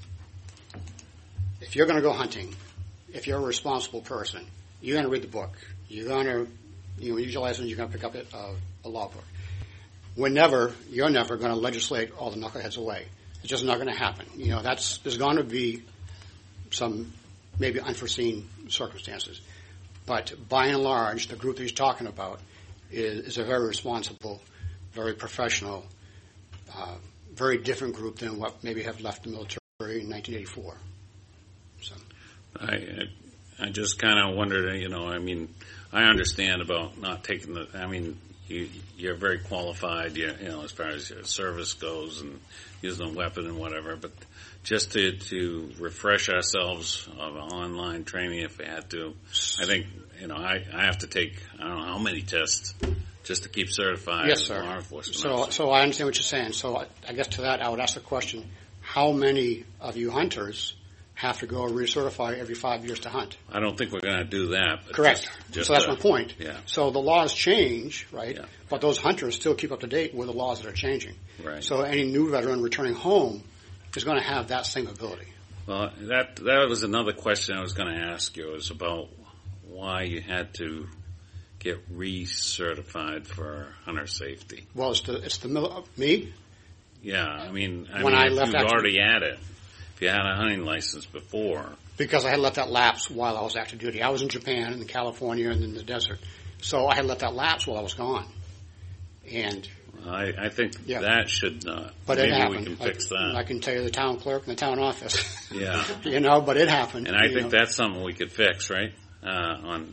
if you're going to go hunting, if you're a responsible person, you're going to read the book. You're going to, you know, use your license, you're going to pick up a, a, a law book. We're never, you're never going to legislate all the knuckleheads away. It's just not going to happen. You know, that's, there's going to be some maybe unforeseen circumstances. But by and large, the group that he's talking about is, is a very responsible, very professional, uh, very different group than what maybe have left the military in nineteen eighty-four. So, I, I just kind of wondered, you know, I mean, I understand about not taking the, I mean, you, you're very qualified, you, you know, as far as your service goes and using a weapon and whatever, but just to, to refresh ourselves of online training if we had to, I think, you know, I, I have to take, I don't know how many tests just to keep certified yes, as sir. law enforcement. So, so I understand what you're saying. So I, I guess to that, I would ask the question, how many of you hunters have to go recertify every five years to hunt? I don't think we're going to do that. But Correct. Just, just so that's uh, my point. Yeah. So the laws change, right? Yeah. But those hunters still keep up to date with the laws that are changing. Right. So any new veteran returning home is going to have that same ability. Well, that that was another question I was going to ask you, was about why you had to get recertified for hunter safety. Well, it's the it's the mil- me. Yeah, I mean, I when mean, I if left you've active, already had it, if you had a hunting license before, because I had let that lapse while I was active duty. I was in Japan and in California and in the desert, so I had let that lapse while I was gone. And I, I think Yeah. that should not. but Maybe it happened. we can Like, fix that. I can tell you the town clerk and the town office. Yeah. you know, but it happened. And I you think know. that's something we could fix, right? Uh, on.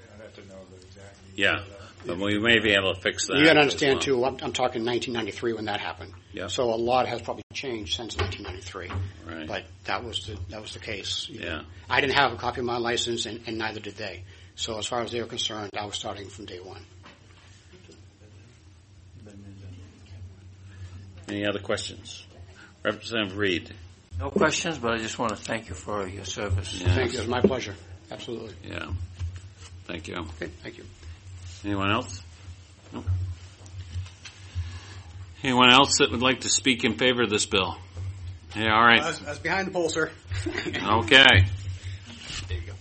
Yeah, but we may be able to fix that. You got to as understand well. too. I'm, I'm talking nineteen ninety-three when that happened. Yeah. So a lot has probably changed since nineteen ninety-three. Right. But that was the that was the case. you Yeah. know. I didn't have a copy of my license, and, and neither did they. So as far as they were concerned, I was starting from day one. Any other questions? Representative Reed. No questions, but I just want to thank you for your service. Yes. Thank you. It was my pleasure. Absolutely. Yeah. Thank you. Okay. Thank you. Anyone else? No. Anyone else that would like to speak in favor of this bill? Yeah, all right. I was, I was behind the pole, sir. Okay. There you go.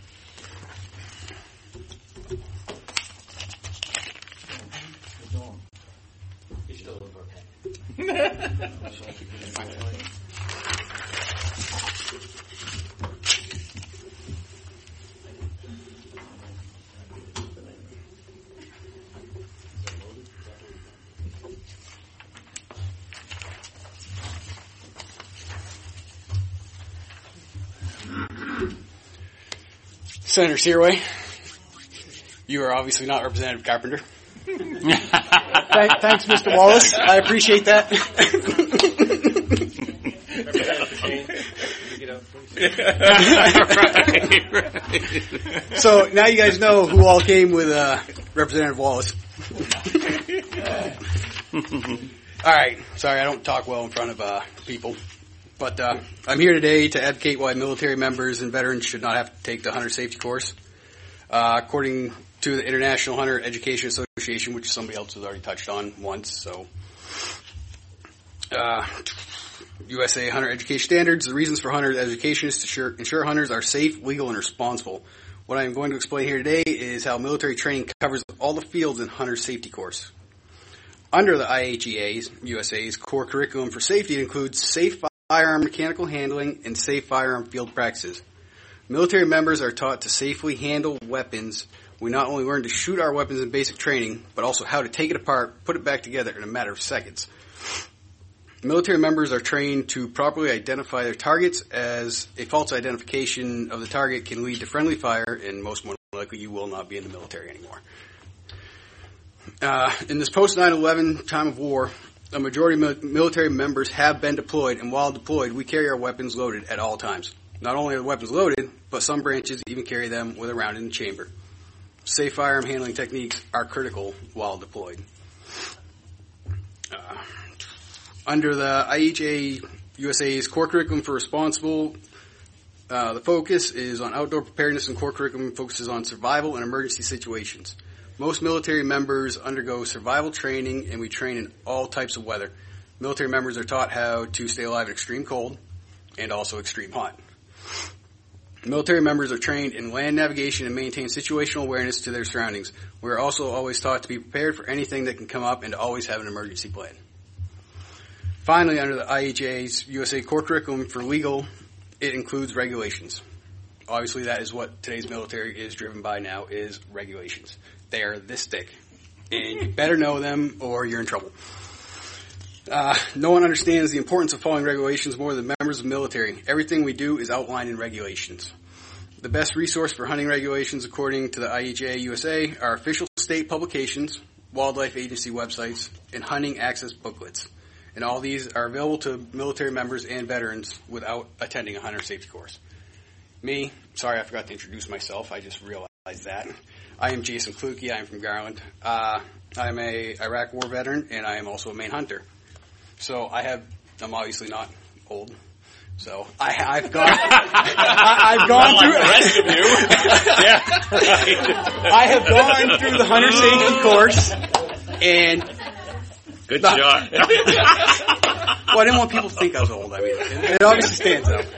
Senator Searway, you are obviously not Representative Carpenter. Thank, thanks, Mister Wallace. I appreciate that. So now you guys know who all came with uh, Representative Wallace. All right. Sorry, I don't talk well in front of uh, people. But uh, I'm here today to advocate why military members and veterans should not have to take the hunter safety course. Uh, according to the International Hunter Education Association, which somebody else has already touched on once, so uh, U S A Hunter Education Standards, the reasons for hunter education is to ensure, ensure hunters are safe, legal, and responsible. What I am going to explain here today is how military training covers all the fields in hunter safety course. Under the I H E A's, U S A's core curriculum for safety, it includes safe firearm mechanical handling and safe firearm field practices. Military members are taught to safely handle weapons. We not only learn to shoot our weapons in basic training, but also how to take it apart, put it back together in a matter of seconds. Military members are trained to properly identify their targets, as a false identification of the target can lead to friendly fire, and most more likely you will not be in the military anymore. Uh, in this post nine eleven time of war, a majority of military members have been deployed, and while deployed, we carry our weapons loaded at all times. Not only are the weapons loaded, but some branches even carry them with a round in the chamber. Safe firearm handling techniques are critical while deployed. Uh, under the I H A U S A's core curriculum for responsible, uh, the focus is on outdoor preparedness, and core curriculum focuses on survival and emergency situations. Most military members undergo survival training, and we train in all types of weather. Military members are taught how to stay alive in extreme cold and also extreme hot. Military members are trained in land navigation and maintain situational awareness to their surroundings. We are also always taught to be prepared for anything that can come up and to always have an emergency plan. Finally, under the I H A's U S A core curriculum for legal, it includes regulations. Obviously, that is what today's military is driven by now, is regulations. They are this thick, and you better know them or you're in trouble. Uh, no one understands the importance of following regulations more than members of the military. Everything we do is outlined in regulations. The best resource for hunting regulations, according to the I H A U S A, are official state publications, wildlife agency websites, and hunting access booklets. And all these are available to military members and veterans without attending a hunter safety course. Me, sorry I forgot to introduce myself. I just realized that. I am Jason Kluge. I am from Garland. Uh, I am a Iraq War veteran, and I am also a Maine hunter. So I have, I'm obviously not old. So I, I've gone, I, I've gone Not through. like the rest of you. Yeah, right. I have gone through the hunter safety course, and good the, shot. Well, I didn't want people to think I was old. I mean, it, it obviously stands out.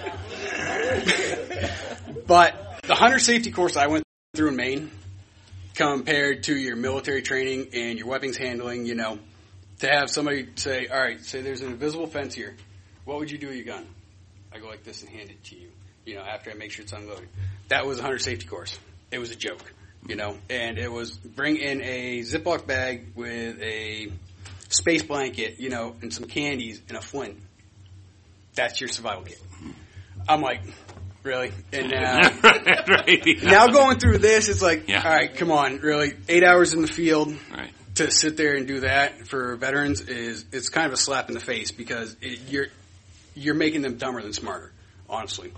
But the hunter safety course I went through in Maine, compared to your military training and your weapons handling, you know, to have somebody say, all right, say there's an invisible fence here. What would you do with your gun? I go like this and hand it to you, you know, after I make sure it's unloaded. That was a hunter safety course. It was a joke, you know, and it was bring in a Ziploc bag with a space blanket, you know, and some candies and a flint. That's your survival kit. I'm like, really? And now, right, right, yeah. now going through this, it's like, Yeah. all right, come on, really? Eight hours in the field Right. to sit there and do that for veterans is it's kind of a slap in the face because it, you're you're making them dumber than smarter, honestly.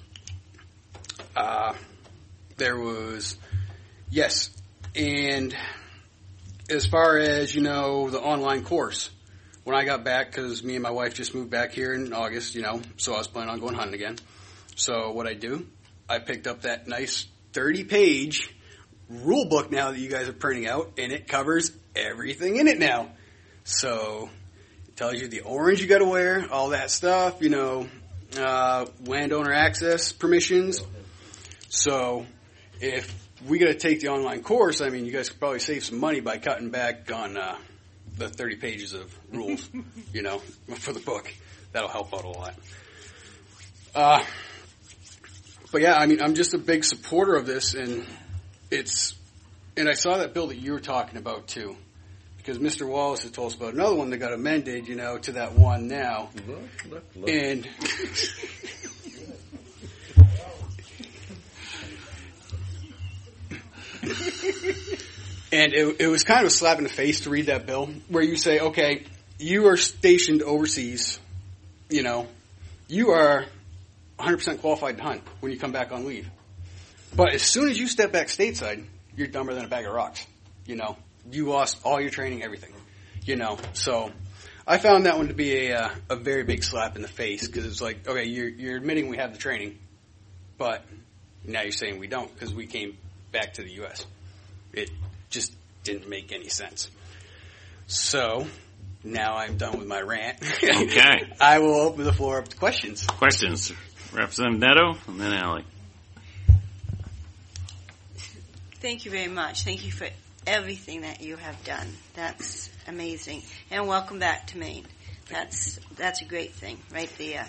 Uh, there was, yes, and as far as, you know, the online course, when I got back, because me and my wife just moved back here in August, you know, so I was planning on going hunting again. So what I do, I picked up that nice thirty-page rule book now that you guys are printing out, and it covers everything in it now. So it tells you the orange you got to wear, all that stuff, you know, uh, landowner access permissions. So if we got to take the online course, I mean, you guys could probably save some money by cutting back on uh, the thirty pages of rules, you know, for the book. That'll help out a lot. Uh, but yeah, I mean, I'm just a big supporter of this, and it's, and I saw that bill that you were talking about too, because Mister Wallace has told us about another one that got amended, you know, to that one now, Look, look, look. and and it, it was kind of a slap in the face to read that bill, where you say, okay, you are stationed overseas, you know, you are one hundred percent qualified to hunt when you come back on leave. But as soon as you step back stateside, you're dumber than a bag of rocks. You know, you lost all your training, everything. You know, so I found that one to be a uh, a very big slap in the face because it's like, okay, you're you're admitting we have the training, but now you're saying we don't because we came back to the U S. It just didn't make any sense. So now I'm done with my rant. Okay. I will open the floor up to questions. Questions. Representative Neto and then Allie. Thank you very much. Thank you for everything that you have done. That's amazing. And welcome back to Maine. That's that's a great thing right there.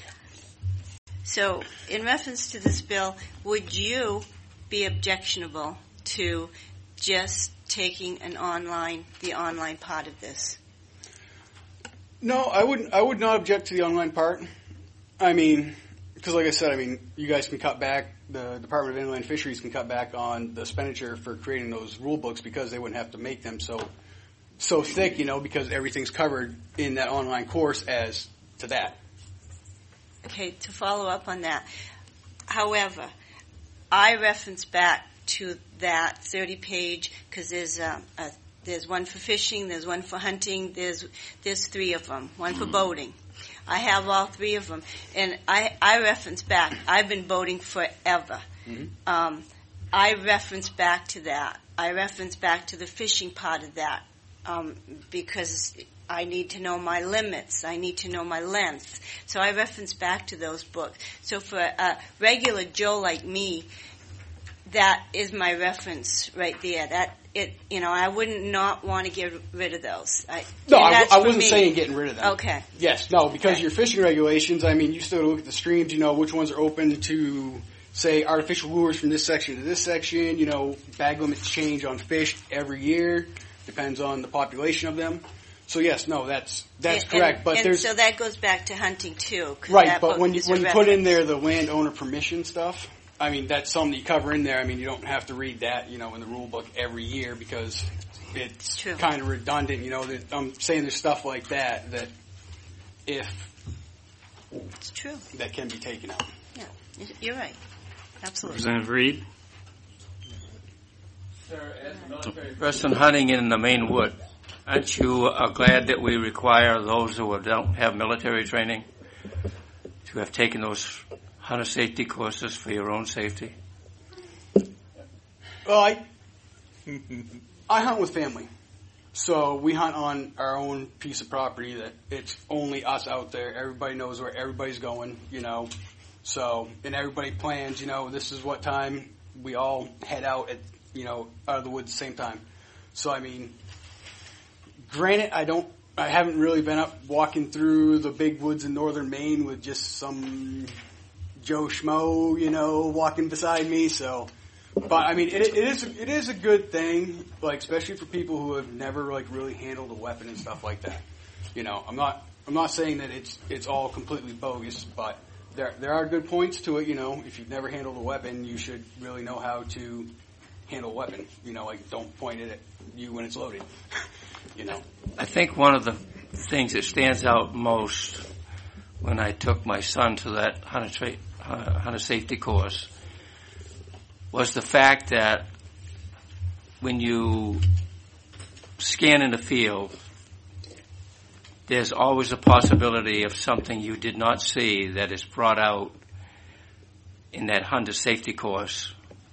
So, in reference to this bill, would you be objectionable to just taking an online, the online part of this? No, I wouldn't. I would not object to the online part. I mean, because like I said, I mean, you guys can cut back. The Department of Inland Fisheries can cut back on the expenditure for creating those rule books because they wouldn't have to make them so so thick, you know, because everything's covered in that online course as to that. Okay, to follow up on that. However, I reference back to that thirty-page because there's a, a there's one for fishing, there's one for hunting, there's there's three of them, one for boating. I have all three of them, and I, I reference back. I've been boating forever. Mm-hmm. Um, I reference back to that. I reference back to the fishing part of that um, because I need to know my limits. I need to know my length. So I reference back to those books. So for a regular Joe like me, that is my reference right there. That it, you know, I wouldn't not want to get rid of those. I, No, I, that's I for wasn't me. saying getting rid of them. Okay. Yes, no, because your fishing regulations, I mean, you still look at the streams, you know, which ones are open to, say, artificial lures from this section to this section, you know, bag limits change on fish every year, depends on the population of them. So yes, no, that's, that's And- correct, and, but and there's, so that goes back to hunting too. 'cause right, that but book when you, is a when you put in reference. there the landowner permission stuff, I mean, that's something you cover in there. I mean, you don't have to read that, you know, in the rule book every year because it's kind of redundant, you know. That I'm saying there's stuff like that that if it's true, that can be taken out. Yeah, you're right. Absolutely. Representative Reed. Person hunting in the Maine wood, aren't you uh, glad that we require those who don't have military training to have taken those hunter safety courses for your own safety? Well, I I hunt with family, so we hunt on our own piece of property that it's only us out there. Everybody knows where everybody's going, you know. So and everybody plans, you know, this is what time we all head out at, you know, out of the woods at the same time. So I mean, granted, I don't, I haven't really been up walking through the big woods in northern Maine with just some Joe Schmo, you know, walking beside me. So, But I mean, it, it is it is a good thing, like especially for people who have never like really handled a weapon and stuff like that. You know, I'm not I'm not saying that it's it's all completely bogus, but there there are good points to it. You know, if you've never handled a weapon, you should really know how to handle a weapon. You know, like don't point it at you when it's loaded. You know, I think one of the things that stands out most when I took my son to that hunter, tra- hunter safety course was the fact that when you scan in the field, there's always a possibility of something you did not see that is brought out in that hunter safety course.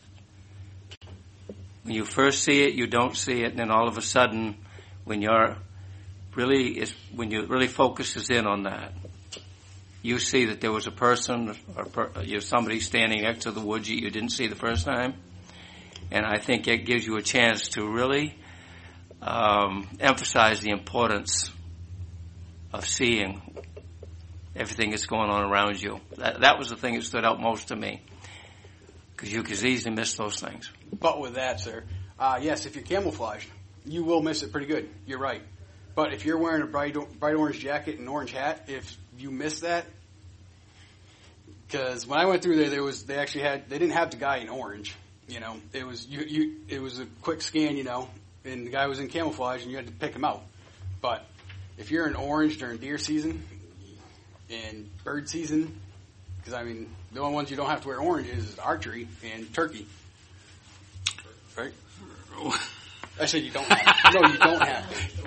When you first see it, you don't see it, and then all of a sudden, when you're really is when you really focuses in on that, you see that there was a person or per, you know, somebody standing next to the wood you, you didn't see the first time, and I think it gives you a chance to really um, emphasize the importance of seeing everything that's going on around you. That, that was the thing that stood out most to me, because you could easily miss those things. But with that, sir, uh, yes, if you're camouflaged, you will miss it pretty good. You're right. But if you're wearing a bright bright orange jacket and orange hat, if you miss that, because when I went through there, there was they actually had they didn't have the guy in orange. You know, it was you you it was a quick scan. You know, and the guy was in camouflage, and you had to pick him out. But if you're in orange during deer season and bird season, because I mean the only ones you don't have to wear orange is archery and turkey, right? I said you don't have to. No, you don't have to.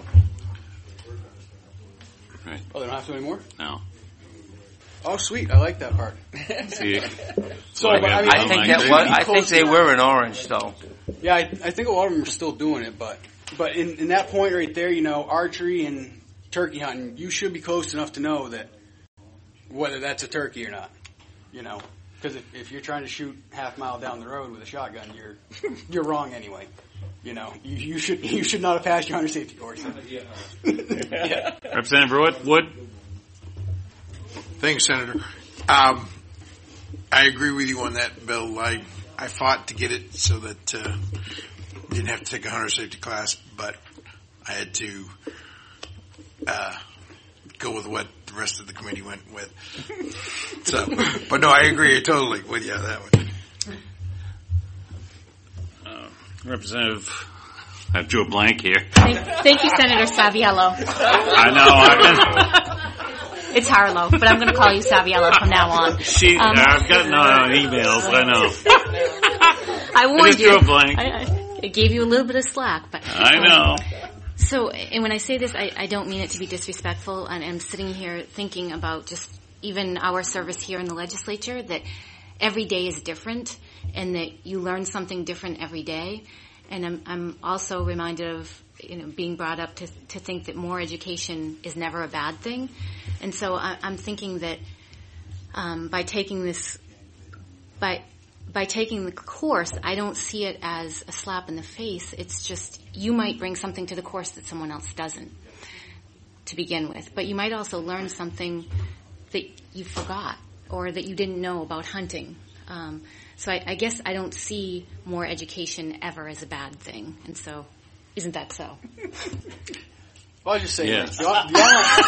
Right. Oh, they don't have to anymore? No. Oh, sweet. I like that part. See, so, but, I, mean, I think that was, I think they were in orange, though. Yeah, I, I think a lot of them are still doing it, but but in, in that point right there, you know, archery and turkey hunting, you should be close enough to know that whether that's a turkey or not. You know, because if, if you're trying to shoot half a mile down the road with a shotgun, you're you're wrong anyway. You know, you, you should you should not have passed your hunter safety course. Yeah. Representative Wood, Wood. Thanks, Senator. Um, I agree with you on that, Bill. I I fought to get it so that uh, didn't have to take a hunter safety class, but I had to uh, go with what the rest of the committee went with. So, but no, I agree totally with you on that one. Uh, Representative, I drew a blank here. Thank, thank you, Senator Saviello. I know. I It's Harlow, but I'm going to call you Saviello from now on. She, um, I've gotten on emails. I know. I warned I just you. drew a blank. I, I gave you a little bit of slack, but I know. So, and when I say this, I, I don't mean it to be disrespectful. And I'm sitting here thinking about just even our service here in the legislature, that every day is different, and that you learn something different every day. And I'm, I'm also reminded of, you know, being brought up to to think that more education is never a bad thing. And so I, I'm thinking that um, by taking this, by by taking the course, I don't see it as a slap in the face. It's just you might bring something to the course that someone else doesn't, to begin with. But you might also learn something that you forgot or that you didn't know about hunting. Um, so I, I guess I don't see more education ever as a bad thing. And so, isn't that so? Well, I'll just say yes. the, the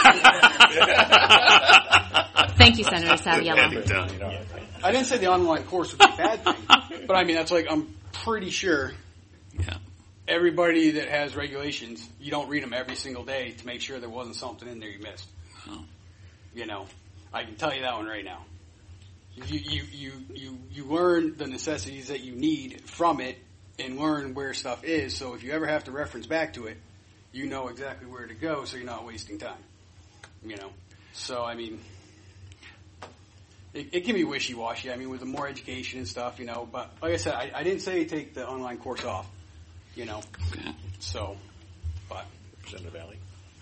online... Thank you, Senator Saviello. I didn't say the online course would be a bad thing, but I mean, that's like, I'm pretty sure yeah. everybody that has regulations, you don't read them every single day to make sure there wasn't something in there you missed. Oh. You know, I can tell you that one right now. You, you, you, you, you learn the necessities that you need from it and learn where stuff is, so if you ever have to reference back to it, you know exactly where to go, so you're not wasting time. You know, so I mean, it, it can be wishy-washy. I mean, with the more education and stuff, you know. But like I said, I, I didn't say take the online course off. You know, okay. So, but Representative Valley.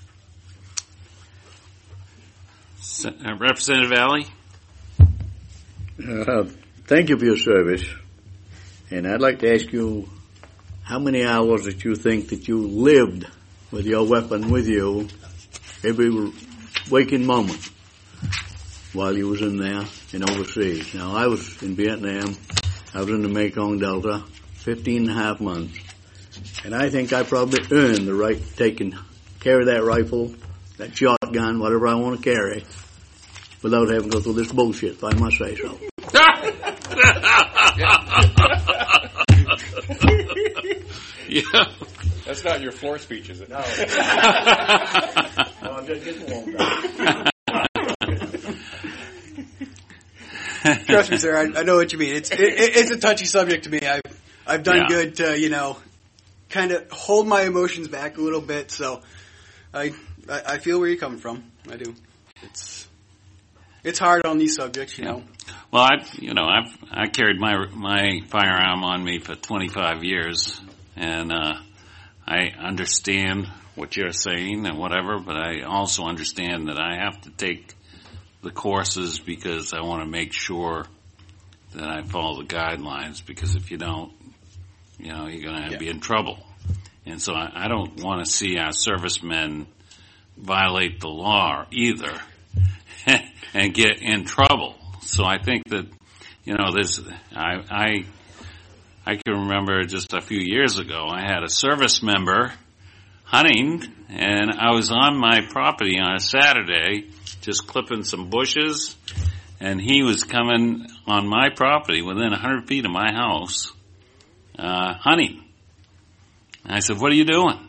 Uh, Representative Valley. Uh, thank you for your service, and I'd like to ask you how many hours that you think that you lived with your weapon with you every waking moment while you was in there and overseas. Now, I was in Vietnam, I was in the Mekong Delta, fifteen and a half months. And I think I probably earned the right to take and carry that rifle, that shotgun, whatever I want to carry, without having to go through this bullshit, if I must say so. Yeah. That's not your floor speech, is it? No. No, I'm just getting warmed Trust me, sir. I, I know what you mean. It's it, it's a touchy subject to me. I've I've done Yeah. good to you know kind of hold my emotions back a little bit. So I, I I feel where you're coming from. I do. It's it's hard on these subjects, you know. Well, I've you know I've I carried my my firearm on me for twenty-five years, and uh, I understand what you're saying and whatever, but I also understand that I have to take the courses because I want to make sure that I follow the guidelines, because if you don't, you know, you're going to Yeah. be in trouble. And so I, I don't want to see our servicemen violate the law either and get in trouble. So I think that, you know, there's, I, I, I can remember just a few years ago, I had a service member hunting, and I was on my property on a Saturday just clipping some bushes, and he was coming on my property within a hundred feet of my house, uh, hunting. And I said, "What are you doing?"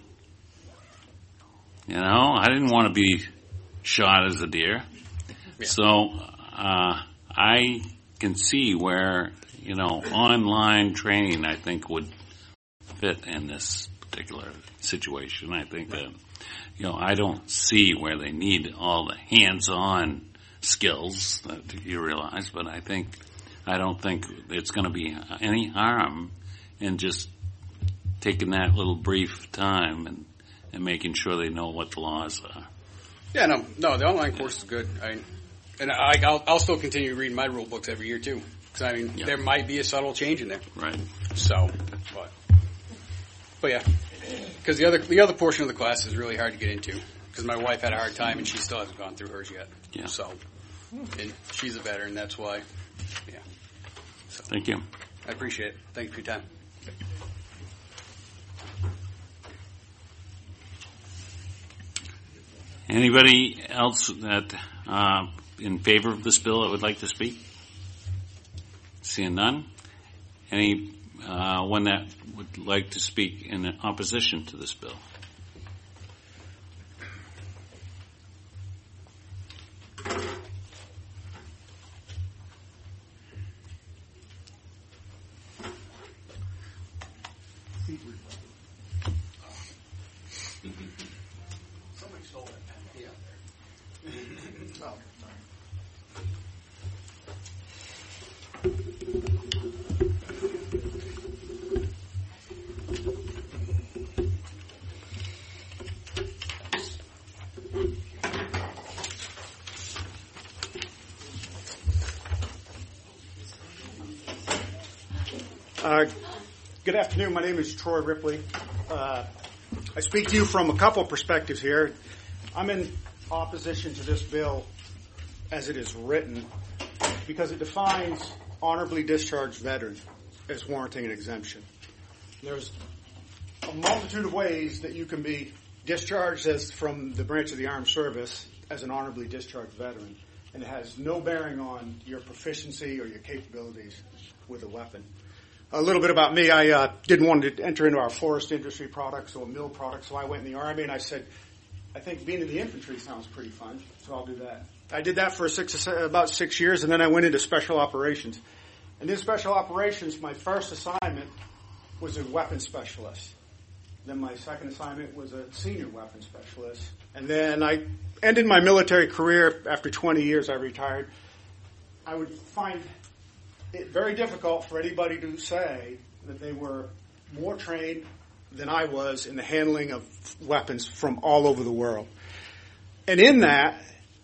You know, I didn't want to be shot as a deer. Yeah. So, uh, I can see where, you know, online training, I think, would fit in this particular situation. I think that, you know, I don't see where they need all the hands-on skills that you realize, but I think, I don't think it's going to be any harm in just taking that little brief time and, and making sure they know what the laws are. Yeah, no, no, the online course is good. I, and I, I'll, I'll still continue reading my rule books every year too, because I mean, Yeah. there might be a subtle change in there. Right. So, but, but yeah, because the other the other portion of the class is really hard to get into, because my wife had a hard time and she still hasn't gone through hers yet. Yeah. So, and she's a veteran, that's why. Yeah. So, Thank you. I appreciate it. Thank you for your time. Anybody else that uh, in favor of this bill that would like to speak? Seeing none. Any uh, one that would like to speak in opposition to this bill? Somebody stole that pen. Yeah. Oh. Uh, good afternoon. My name is Troy Ripley. Uh, I speak to you from a couple of perspectives here. I'm in opposition to this bill as it is written because it defines honorably discharged veteran as warranting an exemption. There's a multitude of ways that you can be discharged as from the branch of the armed service as an honorably discharged veteran, and it has no bearing on your proficiency or your capabilities with a weapon. A little bit about me. I uh, didn't want to enter into our forest industry products or mill products, so I went in the Army and I said, I think being in the infantry sounds pretty fun, so I'll do that. I did that for six, about six years, and then I went into special operations. And in special operations, my first assignment was a weapons specialist. Then my second assignment was a senior weapons specialist. And then I ended my military career after twenty years. I retired. I would find it very difficult for anybody to say that they were more trained than I was in the handling of weapons from all over the world. And in that,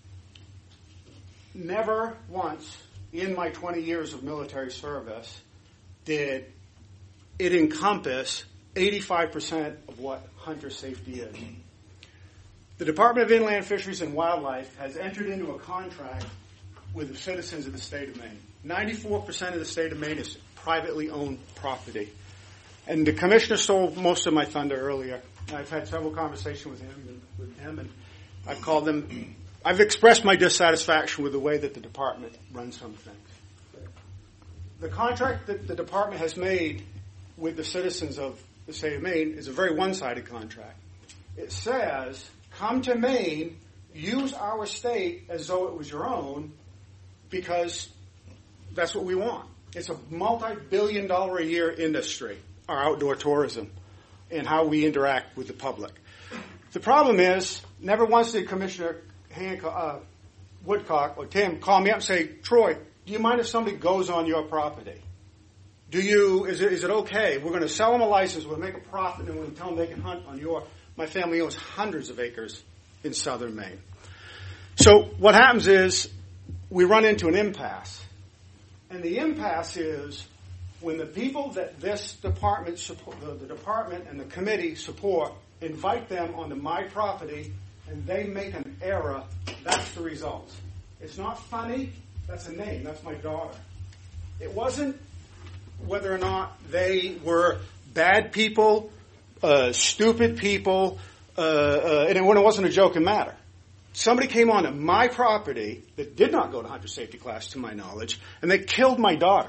never once in my twenty years of military service did it encompass eighty-five percent of what hunter safety is. The Department of Inland Fisheries and Wildlife has entered into a contract with the citizens of the state of Maine. ninety-four percent of the state of Maine is privately owned property. And the commissioner stole most of my thunder earlier. I've had several conversations with him and with him, and I've called them. I've expressed my dissatisfaction with the way that the department runs some things. The contract that the department has made with the citizens of the state of Maine is a very one-sided contract. It says, come to Maine, use our state as though it was your own, because that's what we want. It's a multi-billion dollar a year industry, our outdoor tourism, and how we interact with the public. The problem is, never once did Commissioner Hancock, uh, Woodcock or Tim call me up and say, Troy, do you mind if somebody goes on your property? Do you, is it, is it okay? We're going to sell them a license, we'll make a profit, and we'll tell them they can hunt on your, my family owns hundreds of acres in southern Maine. So what happens is, we run into an impasse. And the impasse is, when the people that this department support, the, the department and the committee support, invite them onto my property, and they make an error, that's the result. It's not funny. That's a name. That's my daughter. It wasn't whether or not they were bad people, uh, stupid people, uh, uh, and it wasn't a joking matter. Somebody came onto my property that did not go to hunter safety class, to my knowledge, and they killed my daughter.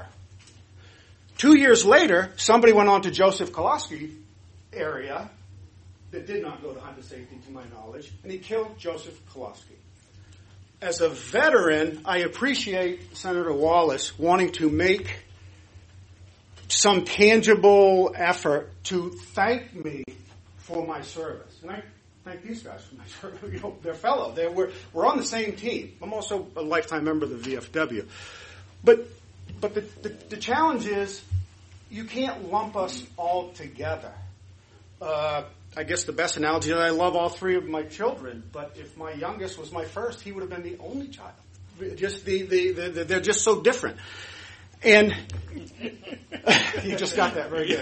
Two years later, somebody went on to Joseph Koloski area that did not go to hunter safety, to my knowledge, and he killed Joseph Koloski. As a veteran, I appreciate Senator Wallace wanting to make some tangible effort to thank me for my service. And I thank these guys for my service. You know, they're fellow. They're, we're, we're on the same team. I'm also a lifetime member of the V F W. But but the, the, the challenge is you can't lump us all together. Uh, I guess the best analogy is I love all three of my children, but if my youngest was my first, he would have been the only child. Just the, the, the, the they're just so different. And you just got that very good.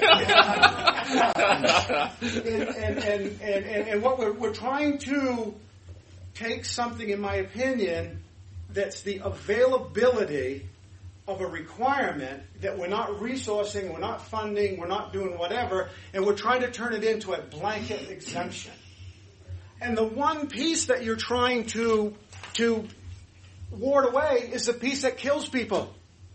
and, and, and, and, and what we're, we're trying to take something, in my opinion, that's the availability of a requirement that we're not resourcing, we're not funding, we're not doing whatever, and we're trying to turn it into a blanket exemption. And the one piece that you're trying to to ward away is the piece that kills people.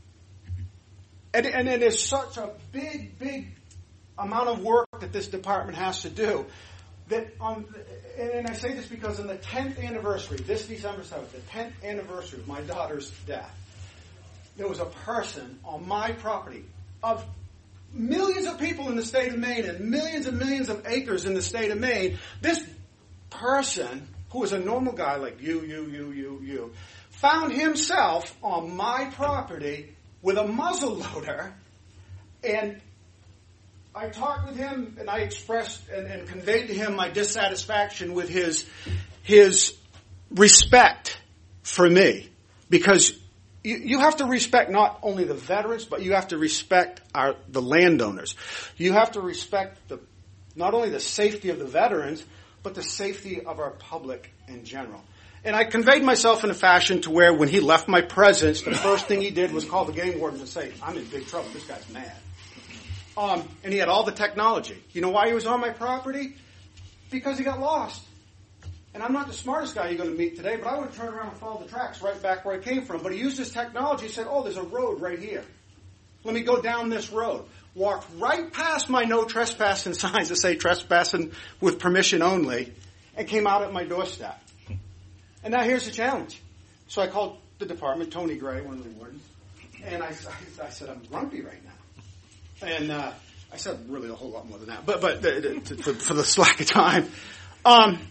And, and it is such a big, big amount of work that this department has to do. That on, and I say this because on the tenth anniversary, this December seventh, the tenth anniversary of my daughter's death, there was a person on my property of millions of people in the state of Maine and millions and millions of acres in the state of Maine. This person, who was a normal guy like you, you, you, you, you, found himself on my property with a muzzle loader, and I talked with him and I expressed and, and conveyed to him my dissatisfaction with his his respect for me, because you, you have to respect not only the veterans, but you have to respect our the landowners. You have to respect the not only the safety of the veterans, but the safety of our public in general. And I conveyed myself in a fashion to where when he left my presence, the first thing he did was call the game warden and say, I'm in big trouble. This guy's mad. Um, and he had all the technology. You know why he was on my property? Because he got lost. And I'm not the smartest guy you're going to meet today, but I would turn around and follow the tracks right back where I came from. But he used his technology. He said, oh, there's a road right here. Let me go down this road. Walked right past my no trespassing signs that say trespassing with permission only, and came out at my doorstep. And now here's the challenge. So I called the department, Tony Gray, one of the wardens, and I, I, I said, I'm grumpy right now. And uh, I said really a whole lot more than that, but but uh, for, for the slack of time. Um,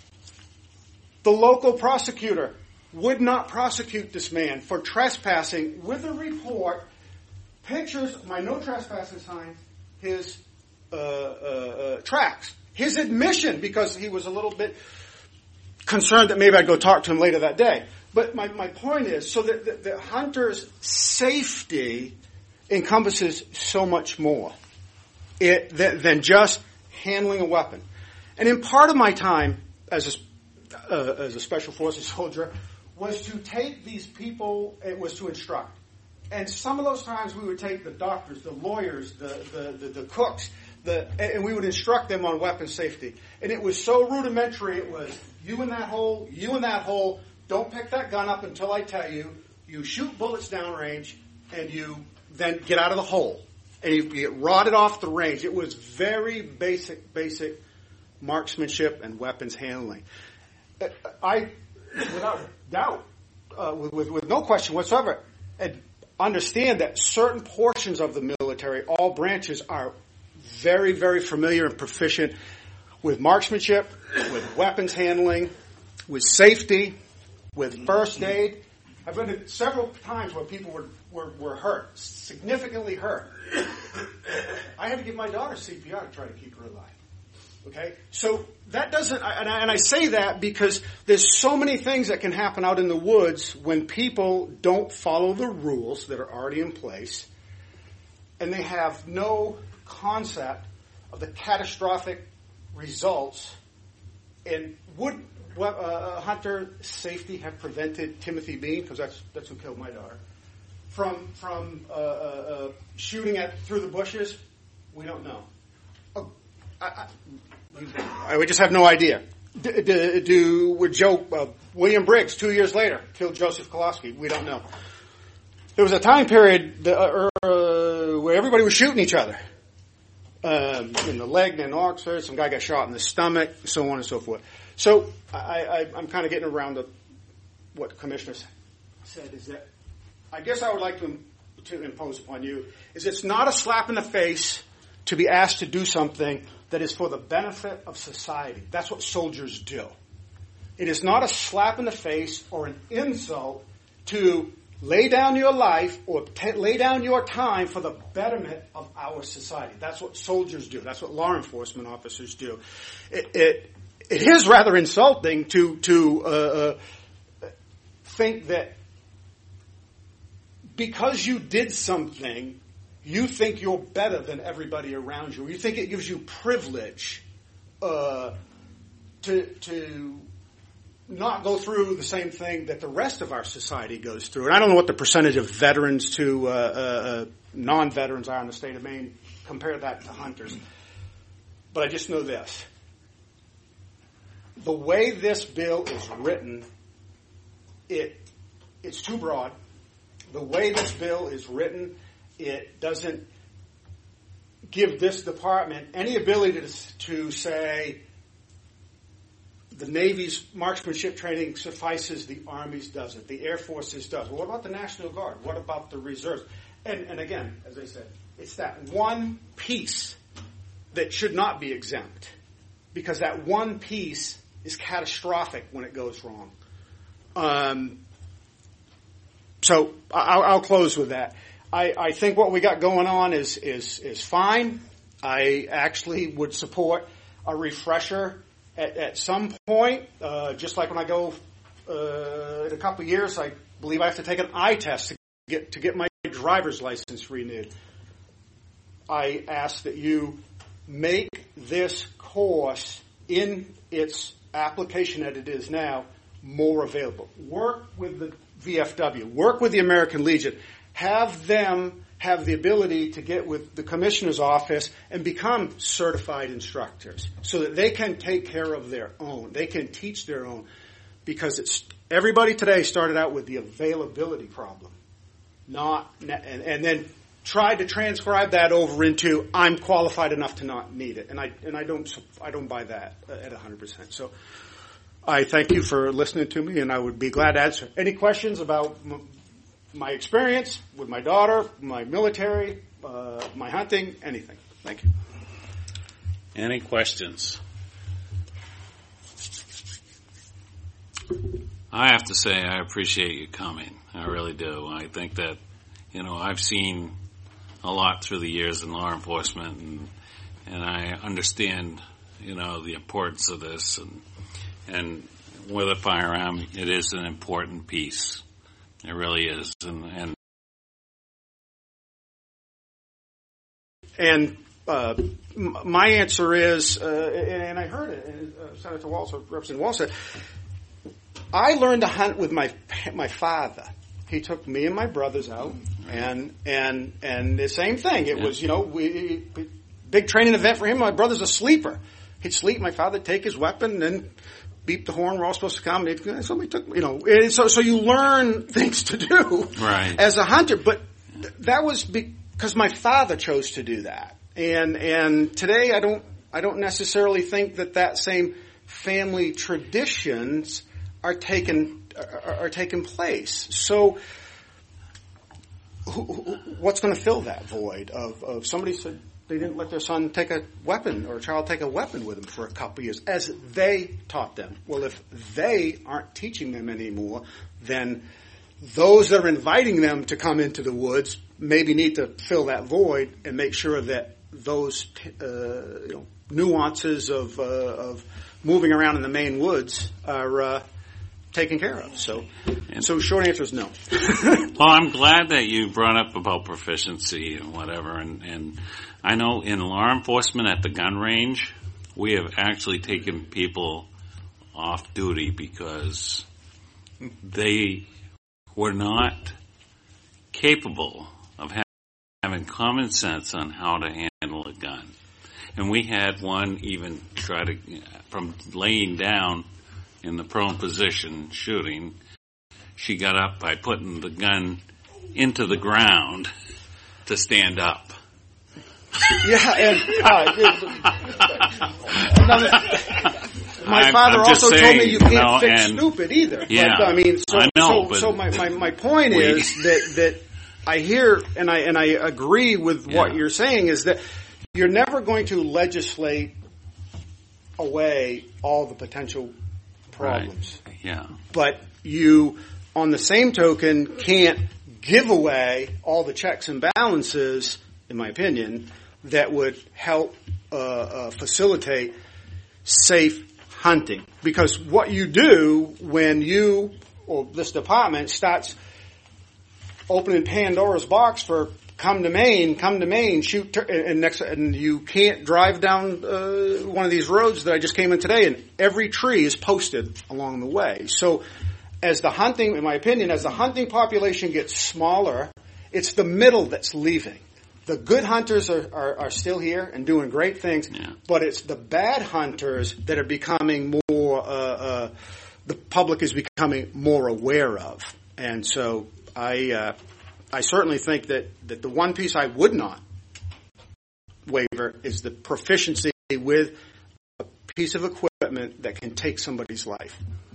the local prosecutor would not prosecute this man for trespassing with a report, pictures of my no trespassing sign, his uh, uh, uh, tracks, his admission, because he was a little bit concerned that maybe I'd go talk to him later that day. But my, my point is, so that the, the hunter's safety encompasses so much more it, than, than just handling a weapon. And in part of my time as a, uh, as a special forces soldier was to take these people, it was to instruct. And some of those times we would take the doctors, the lawyers, the, the, the, the cooks, the, and we would instruct them on weapon safety. And it was so rudimentary. It was, you in that hole, you in that hole, don't pick that gun up until I tell you. You shoot bullets downrange, and you then get out of the hole. And you get rotted off the range. It was very basic, basic marksmanship and weapons handling. I, without doubt, uh, with, with, with no question whatsoever, understand that certain portions of the military, all branches, are very, very familiar and proficient with marksmanship, with weapons handling, with safety, with first aid. I've been to several times where people were, were, were hurt, significantly hurt. I had to give my daughter C P R to try to keep her alive. Okay? So that doesn't, and I, and I say that because there's so many things that can happen out in the woods when people don't follow the rules that are already in place, and they have no concept of the catastrophic results. And would uh, Hunter safety have prevented Timothy Bean, because that's that's who killed my daughter, from from uh, uh, shooting at through the bushes? We don't know. Uh, I, I, I just have no idea. Do, do, do would Joe uh, William Briggs two years later kill Joseph Kowalski? We don't know. There was a time period that, uh, uh, where everybody was shooting each other. Um, in the leg, in Oxford, some guy got shot in the stomach, so on and so forth. So I, I, I'm kind of getting around to what the commissioner said, is that I guess I would like to, to impose upon you is it's not a slap in the face to be asked to do something that is for the benefit of society. That's what soldiers do. It is not a slap in the face or an insult to lay down your life or t- lay down your time for the betterment of our society. That's what soldiers do. That's what law enforcement officers do. It, it, it is rather insulting to to uh, uh, think that because you did something, you think you're better than everybody around you. You think it gives you privilege uh, to to. not go through the same thing that the rest of our society goes through. And I don't know what the percentage of veterans to uh, uh, non-veterans are in the state of Maine. Compare that to hunters. But I just know this. The way this bill is written, it it's too broad. The way this bill is written, it doesn't give this department any ability to, to say, the Navy's marksmanship training suffices, the Army's doesn't, the Air Force's does. Well, what about the National Guard? What about the reserves? And, and again, as I said, it's that one piece that should not be exempt, because that one piece is catastrophic when it goes wrong. Um, so I'll, I'll close with that. I, I think what we got going on is is is fine. I actually would support a refresher At, at some point, uh, just like when I go uh, in a couple of years, I believe I have to take an eye test to get to get my driver's license renewed. I ask that you make this course in its application that it is now more available. Work with the V F W. Work with the American Legion. Have them have the ability to get with the commissioner's office and become certified instructors so that they can take care of their own. They can teach their own, because it's everybody today started out with the availability problem, not and, and then tried to transcribe that over into I'm qualified enough to not need it, and I and I don't I don't buy that at one hundred percent. So I thank you for listening to me, and I would be glad to answer any questions about my experience with my daughter, my military, uh, my hunting, anything. Thank you. Any questions? I have to say I appreciate you coming. I really do. I think that, you know, I've seen a lot through the years in law enforcement, and and I understand, you know, the importance of this, and and with a firearm, it is an important piece. It really is, and and, and uh, my answer is, uh, and I heard it, and uh, Senator Walz, Representative Walz said, I learned to hunt with my my father. He took me and my brothers out. And and and the same thing. It yeah. was, you know, we big training event for him. My brother's a sleeper. He'd sleep. My father'd take his weapon and beep the horn. We're all supposed to come. And somebody took, you know. And so so you learn things to do right. as a hunter. But th- that was because my father chose to do that. And and today I don't I don't necessarily think that that same family traditions are taken are, are taking place. So. Who, who, what's going to fill that void of, of somebody said they didn't let their son take a weapon or a child take a weapon with them for a couple of years as they taught them? Well, if they aren't teaching them anymore, then those that are inviting them to come into the woods maybe need to fill that void and make sure that those uh, you know, nuances of, uh, of moving around in the main woods are uh, taken care of. So, so short answer is no. Well, I'm glad that you brought up about proficiency and whatever. And, and I know in law enforcement at the gun range, we have actually taken people off duty because they were not capable of ha- having common sense on how to handle a gun. And we had one even try to, from laying down in the prone position shooting, she got up by putting the gun into the ground to stand up. Yeah, and uh, another, my I'm, father I'm also saying, told me you can't you know, fix and, stupid either. Yeah, but, I mean, so I know, so, so my, my, my point we, is that that I hear and I and I agree with yeah. what you're saying is that you're never going to legislate away all the potential problems. Right. Yeah. But you, on the same token, can't give away all the checks and balances, in my opinion, that would help uh, uh, facilitate safe hunting. Because what you do when you, or this department, starts opening Pandora's box for come to Maine, come to Maine, shoot, tur- and next, and you can't drive down uh, one of these roads that I just came in today, and every tree is posted along the way. So, as the hunting, in my opinion, as the hunting population gets smaller, it's the middle that's leaving. The good hunters are, are, are still here and doing great things, yeah. but it's the bad hunters that are becoming more, uh, uh, the public is becoming more aware of. And so, I, uh, I certainly think that, that the one piece I would not waiver is the proficiency with a piece of equipment that can take somebody's life.